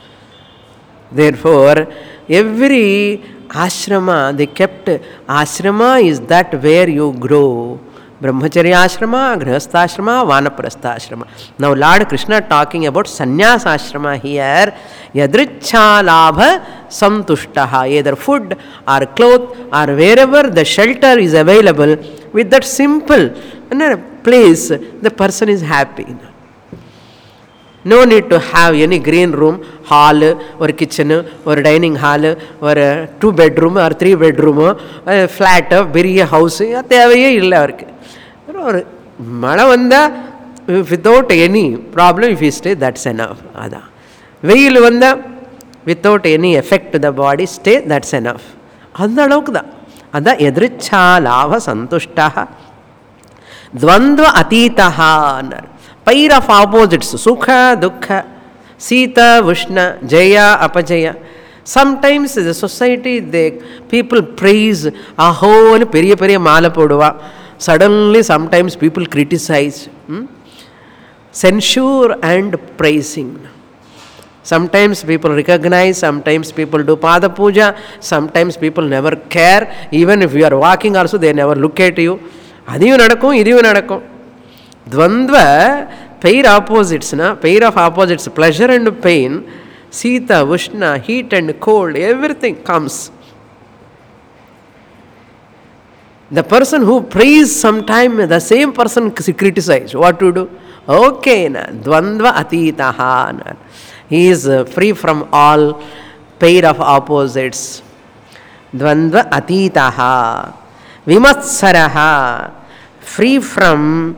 [SPEAKER 1] Therefore every ashrama, they kept, ashrama is that where you grow. Brahmacharya ashrama, grihastha ashrama, vanaprastha ashrama. Now Lord Krishna talking about sannyasa ashrama here. Yadrichha labha santushtaha, either food or cloth or wherever the shelter is available, with that simple place the person is happy. No need to have any green room, hall or kitchen or dining hall or 2 bedroom or 3 bedroom flat, பெரிய house தேவையே இல்லை அவருக்கு. ஒரு மழை வந்தால் without any problem if you stay, that's enough. அதான் வெயில் வந்தால் without any effect to the body, stay, that's enough. அந்த அளவுக்கு தான். அதான் எதிர்ச்சா லாப சந்துஷ்டா துவந்த்வ அதீதஹான்னார். Pair of opposites, Sukha, Dukkha, Sita, Vishna, Jaya, Apajaya. Sometimes the society, people praise, aho, periya periya mala poduva. Suddenly sometimes people criticize, censure and praising. Sometimes people recognize, sometimes people do pada puja, sometimes people never care. Even if you are walking also, they never look at you. Adhiyu nadakkum, idhiyu nadakkum. Dvandva, pair opposites, pair of opposites, pleasure and pain, Sita, Vishna, heat and cold, everything comes. The person who praise sometime, the same person criticizes. What to do? Okay, Dvandva atitaha. He is free from all pair of opposites. Dvandva atitaha. Vimatsaraha, free from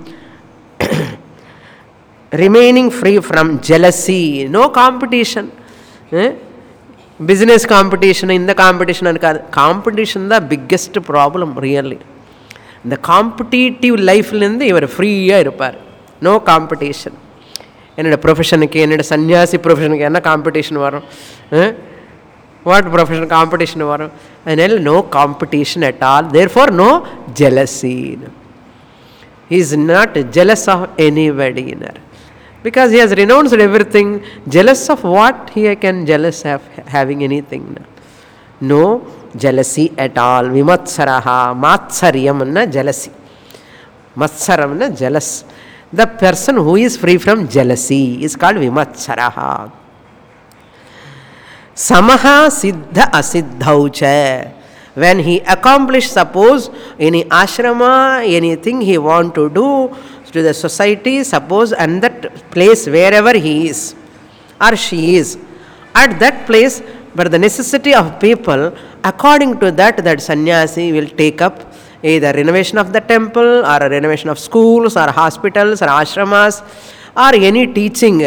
[SPEAKER 1] remaining free from jealousy, no competition. Business competition, in the competition, competition the biggest problem really. The competitive life linde you are free irupar, no competition. Enna profession ku, enna sannyasi profession ku enna competition varum, what profession competition varum, and no competition at all. Therefore no jealousy. He is not jealous of anybody, because he has renounced everything. Jealous of what he can jealous of having anything? No jealousy at all. Vimatsaraha, matsaryam na jealousy. Matsaram na jealous. The person who is free from jealousy is called vimatsaraha. Samaha siddha asiddhaucha. When he accomplished, suppose any ashrama, anything he want to do to the society, suppose, and that place wherever he is or she is, at that place But the necessity of people, according to that, that sannyasi will take up either renovation of the temple or a renovation of schools or hospitals or ashramas or any teaching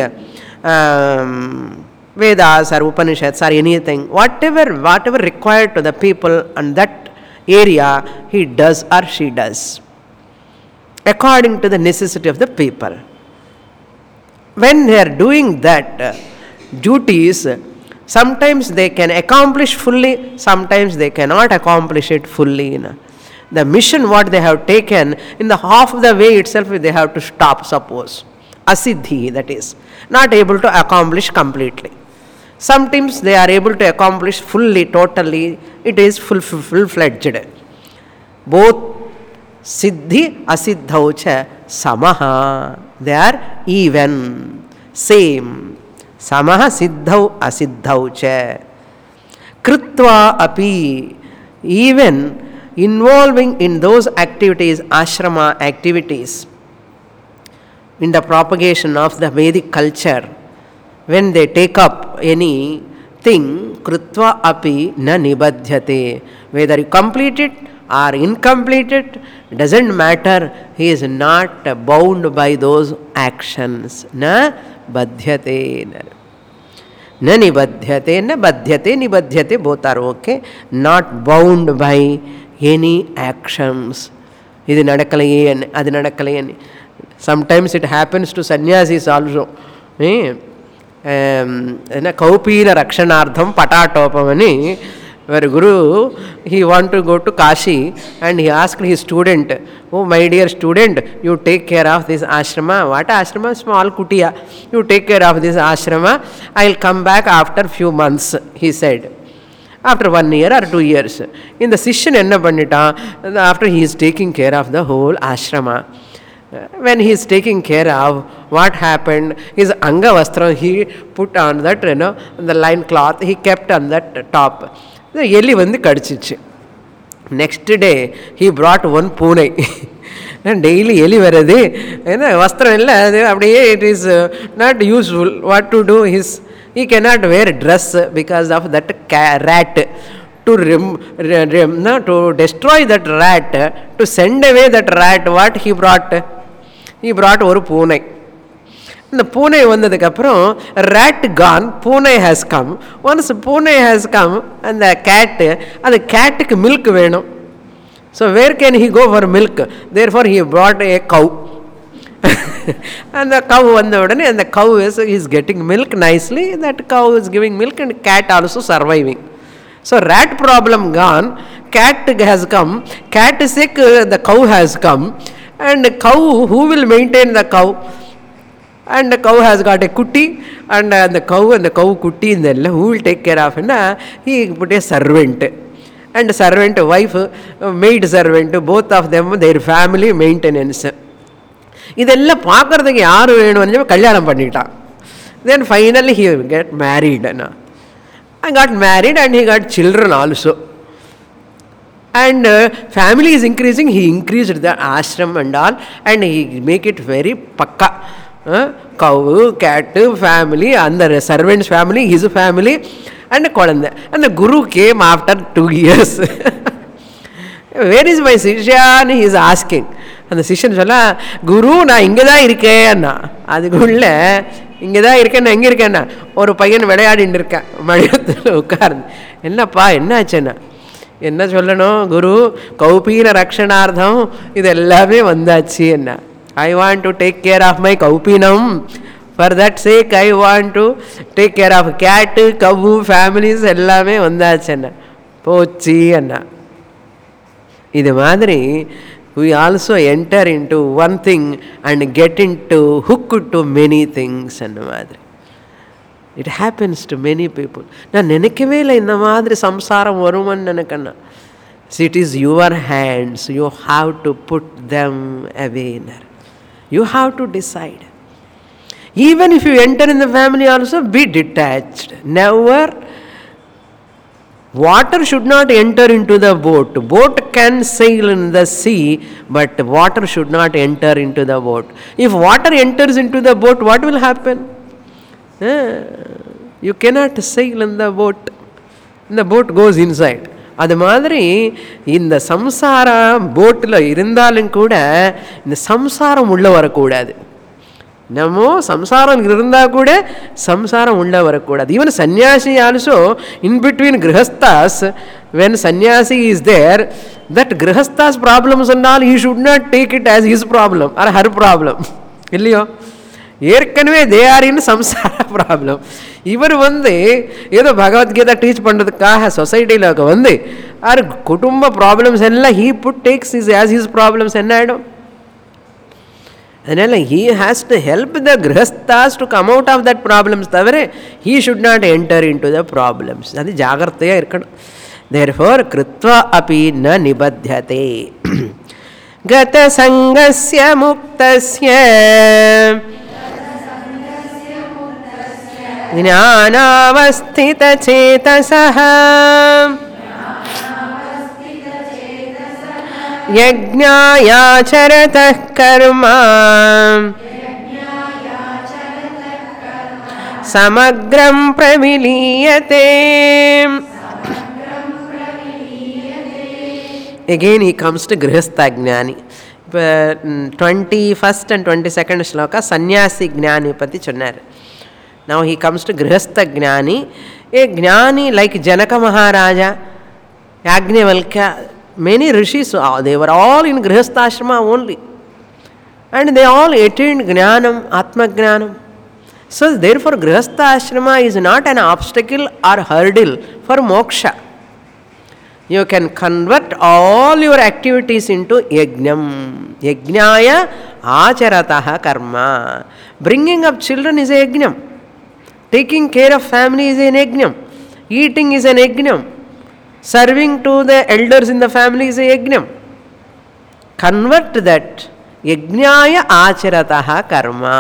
[SPEAKER 1] Vedas or Upanishads or anything, whatever required to the people and that area, he does or she does according to the necessity of the people. When they are doing that duties, sometimes they can accomplish fully, sometimes they cannot accomplish it fully. The mission what they have taken, in the half of the way itself they have to stop, suppose. Asiddhi, that is, not able to accomplish completely. Sometimes they are able to accomplish fully, totally, it is full-fledged. Both siddhi, asiddhaucha, samaha, they are even, same. Samaha siddhau asiddhaucha. Kritva api, even involving in those activities, ashrama activities, in the propagation of the Vedic culture, when they take up anything, kritva api na nibadhyate. Whether you complete it or incomplete it, doesn't matter, he is not bound by those actions. Na badhyate. Na nibadhyate, na badhyate, nibadhyate, both are okay. Not bound by any actions. Idu nadakalaye and adu nadakalaye. Sometimes it happens to sannyasis also. Kaupina rakshanardham patatopamani, where Guru, he want to go to Kashi and he asked his student, oh my dear student, you take care of this ashrama. What ashrama? Small kutia. You take care of this ashrama. I will come back after few months, he said. After 1 year or 2 years. In the Sishyan enna pannita, after he is taking care of the whole ashrama. When he is taking care of, what happened, his anga vastra he put on that, the line cloth, he kept on that top. The yelli vandu kadichichu. Next day, he brought one pune. And daily yelli varade, vastra illa, it is not useful. What to do is, he cannot wear dress because of that rat. To destroy that rat, to send away that rat, what he brought? He brought one pune. The pune vandadukapram, rat gone, pune has come. Once pune has come, and the cat milk venum. So where can he go for milk? Therefore he brought a cow. And the cow vandavadane, and the cow is getting milk nicely. That cow is giving milk and cat also surviving. So rat problem gone, cat has come, cat is sick, the cow has come, and the cow, who will maintain the cow? And the cow has got a kuti, and the cow kuti in the who will take care of it? He put a servant. And servant, wife, maid servant, both of them, their family maintenance. இதெல்லாம் பார்க்கறதுக்கு யார் வேணும்னு கல்யாணம் பண்ணிட்டான். Then finally he get married. I got married and he got children also. And family is increasing, he increased the ashram and all, and he make it very pakka. Cow, cat, family, and the servant's family, his family, and Kolanda. And the Guru came after 2 years. Where is my Shishya? He is asking. And the Shishyan said, Guru, na ingeda irke na. Adikulle, ingeda irke na ingirke na. Oru paiyan velayadi indirka. Madiyathu ukkarந்து. Ennappa, enna achena? Enna sollano? Guru, kaupina rakshanardham, idellame vandachi enna. I want to take care of my kaupinam. For that sake, I want to take care of cat, cow, families, ellame vandachi enna. Pochi enna. Idu madri, we also enter into one thing and get into hooked to many things and madri. It happens to many people. Na nenekavela inna madri samsaram varuman nenakanna. See, it is your hands. You have to put them away. You have to decide. Even if you enter in the family also, be detached. Never. Water should not enter into the boat. Boat can sail in the sea, but water should not enter into the boat. If water enters into the boat, what will happen? You cannot sail in the boat. இந்த boat goes inside. அது மாதிரி இந்த சம்சார போட்டில் இருந்தாலும் கூட இந்த சம்சாரம் உள்ளே வரக்கூடாது. நம்ம சம்சாரம் இருந்தால் கூட சம்சாரம் உள்ளே வரக்கூடாது. Even sannyasi also in between grihasthas, when sannyasi is there, that grihastha's problems and all, he should not take it as his problem or her problem. இல்லையோ, ஏற்கனவே தே ஆர் இன் சம்சார ப்ராப்ளம். இவர் ஏதோ பகவத்கீதை டீச் பண்ணுறதுக்காக சொசைட்டியில் ஆர் குடும்ப ப்ராப்ளம்ஸ் எல்லாம் he put takes is as his problems என்ன ஆகிடும்? அதனால் he has to help the grihasthas to come out of that problems தவிர he should not enter into the problems. அது ஜாகிரதையாக இருக்கணும். தேர்ஃபோர் கிருத்வா அபி ந நிபத்யதே. கத சங்கஸ்ய முக்தஸ்ய ஞானாவஸ்தித சேதசஹ யஜ்ஞாயாசரதः கர்ம சமக்ரம் பிரவிலீயதே. Again he comes to Grihastha Jnani. இப்போ 21st and 22nd ஸ்லோகா சன்னியாசி ஜ்ஞானி பற்றி சொன்னார். Now he comes to Grihastha Jnani. A Jnani like Janaka Maharaja, Yajnavalkya, many rishis, they were all in Grihastha ashrama only. And they all attained Jnanam, Atma Jnanam. So therefore Grihastha ashrama is not an obstacle or hurdle for moksha. You can convert all your activities into yajnam. Yajnaya acharataha karma. Bringing up children is a yajnam. Taking care of family is an yajnam. Eating is an yajnam. Serving to the elders in the family is a yajnam. Convert that. Yajnaya acharataha karma.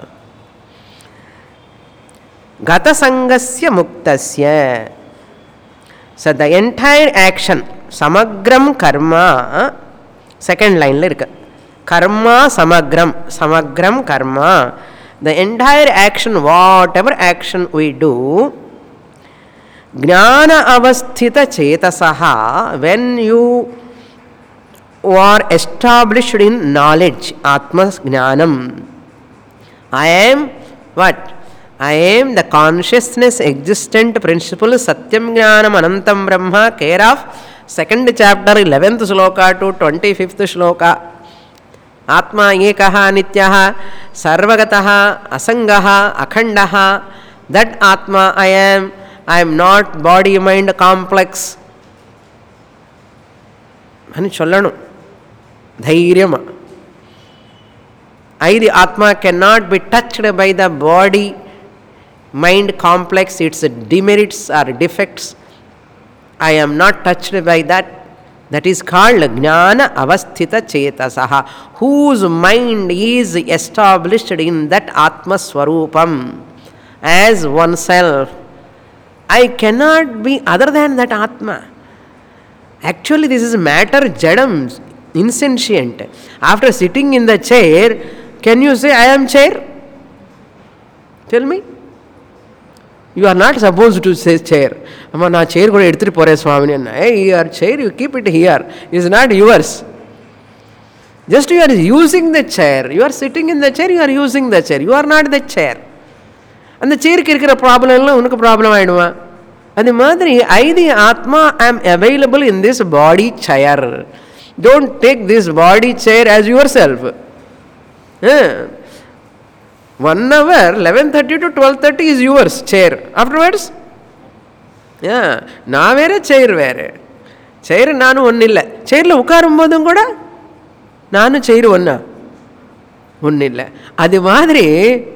[SPEAKER 1] Gata sangasya muktasya. So the entire action, samagram karma, second line la irukku. Karma samagram, samagram karma. The entire action, whatever action we do, jnana avasthita chetasaha, when you are established in knowledge, atma jnanam. I am what? I am the consciousness existent principle, Satyam Jnanam Anantam Brahma, care of 2nd chapter, 11th shloka to 25th shloka. Atma ekaha nityaha, sarvagataha, asangaha, akhandaha. That Atma I am not body mind complex. Ani sollanu. Dhairyama. The Atma cannot be touched by the body mind complex, its demerits or defects. I am not touched by that. That is called jnana avasthita chetasaha, whose mind is established in that Atma Swarupam as oneself. I cannot be other than that Atma. Actually this is matter jadam, insentient. After sitting in the chair, can you say I am chair? Tell me. You are not supposed to say chair. Amma na chair kuda eduthu pore swami anna. Hey, your chair, you keep it here. It is not yours. Just you are using the chair. You are sitting in the chair, you are using the chair. You are not the chair. And the chair ku irukra problem ella unukku problem aiduma. Adi madri I the Atma am available in this body chair. Don't take this body chair as yourself. 1 hour, 11:30 to 12:30 is yours, chair. Afterwards, நான் வேறு chair வேறு. chair நானும் ஒன்றும் இல்லை. chairல உட்காரும் போதும் கூட நானும் chair ஒன்றும் இல்லை. அது மாதிரி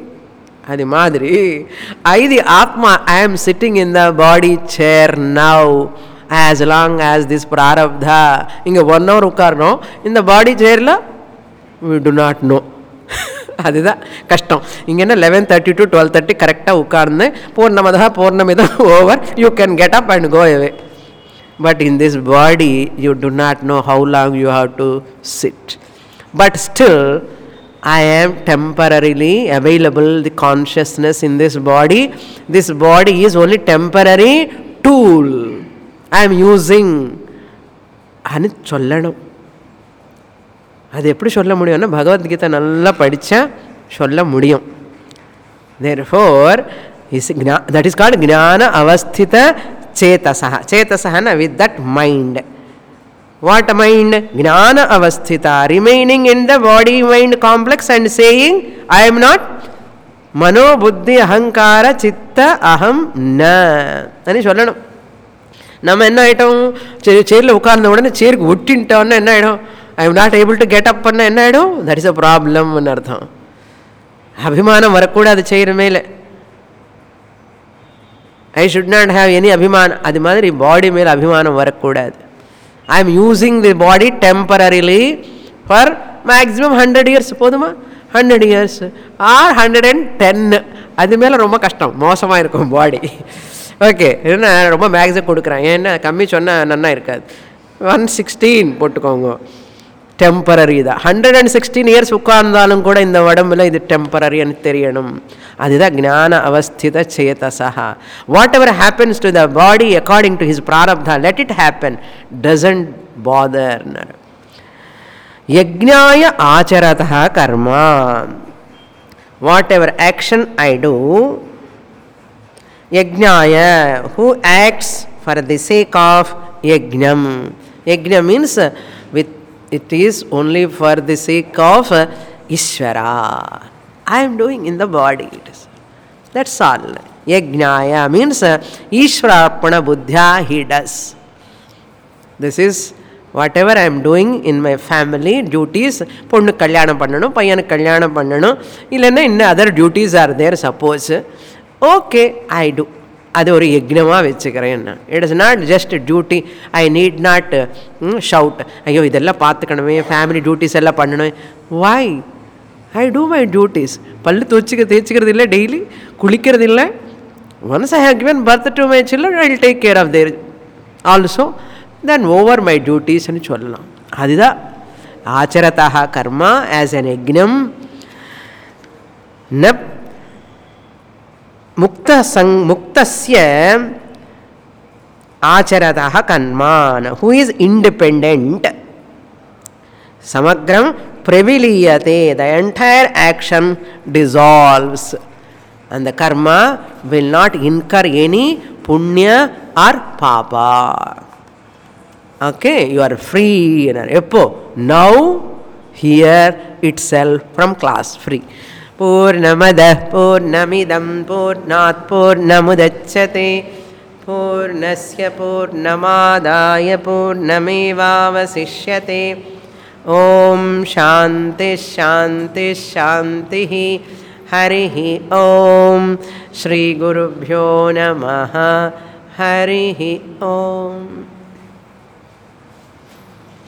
[SPEAKER 1] I the Atma, I am sitting in the body chair now as long as this prarabdha. இங்கே 1 hour உட்காரணும். இந்த body chairல we do not know. அதுதான் கஷ்டம். இங்கே என்ன 11:30 to 12:30 கரெக்டாக உட்கார்ந்து பூர்ணமதா பூர்ணமிதம் over, you can get up and go away. But in this body you do not know how long you have to sit. But still I am temporarily available, the consciousness in this body. This body is only temporary tool. I'm using అని சொல்லணும். அது எப்படி சொல்ல முடியும்னா பகவத்கீதை நல்லா படித்தா சொல்ல முடியும். therefore that is called ஞான அவஸ்தித சேதசா. சேதசா with that mind. What mind? Jnana avasthita, remaining in the body mind complex and saying I am not mano buddhi ahankara chitta aham na ani சொல்லணும். நம்ம என்ன ஆயிட்டோம், சேர்ல உட்கார்ந்த உடனே சேருக்கு ஒட்டின்ட்டோன்னா என்ன ஆகிடும், I am not able to get up பண்ண என்ன ஆகிடும், தட் இஸ் அ ப்ராப்ளம்னு அர்த்தம். அபிமானம் வரக்கூடாது செய்கிற மேலே. I should not have any அபிமானம். அது மாதிரி பாடி மேலே அபிமானம் வரக்கூடாது. I am using the body temporarily for maximum 100 years. போதுமா? 100 years or 110. அது மேலே ரொம்ப கஷ்டம், மோசமாக இருக்கும் பாடி. ஓகே, என்ன ரொம்ப மேக்ஸிமம் கொடுக்குறேன், ஏன்னா கம்மி சொன்னால் நன்னா இருக்காது. 116 போட்டுக்கோங்க. டெம்பரரி தான். 116 இயர்ஸ் உட்கார்ந்தாலும் கூட இந்த உடம்புல இது டெம்பரரின்னு தெரியணும். அதுதான் ஞான அவஸ்தித சேதசா. Whatever happens to the body according to his பிராரப்தா, let it happen, doesn't bother. யஜ்ஞாய ஆச்சரதா கர்மா. Whatever action I do, யஜ்ஞாய, who acts for the sake of யஜ்ஞம். யஜ்ஞம் means with it is only for the sake of Ishvara. I am doing in the body. That's all. Yajnaya means Ishvarapana buddhya he does. This is whatever I am doing in my family duties. பொண்ணு கல்யாணம் பண்ணணும், பையனுக்கு கல்யாணம் பண்ணணும், இல்லைன்னா இன்னும் other duties are there suppose. Okay, I do. அது ஒரு யஜ்ஞமாக வச்சுக்கிறேன். It is not just duty. I need not shout, ஐயோ இதெல்லாம் பார்த்துக்கணுமே, ஃபேமிலி டியூட்டிஸ் எல்லாம் பண்ணணும். Why? I do my duties. பல்லு தேய்ச்சிக்கிறது இல்லை, டெய்லி குளிக்கிறது இல்லை. Once I have given birth to my children, I will take care of their also, then over my டியூட்டிஸ்ன்னு சொல்லலாம். அதுதான் ஆச்சரதா கர்மா ஆஸ் அன் யஜ்ஞம். ந முக்தஸ்ய ஆச்சரதः கர்மான், who is independent. சமக்ரம் பிரவிலீயதே, the entire action dissolves and the karma will not incur any punya or papa. Okay, you are free. எப்போ? Now, here itself, from class, free. पूर्णमदः पूर्णमिदं पूर्णात् पूर्णमुदच्यते पूर्णस्य पूर्णमादाय पूर्णमेवावशिष्यते. ॐ शान्तिः शान्तिः शान्तिः. हरिः ॐ. श्रीगुरुभ्यो नमः. हरिः ॐ.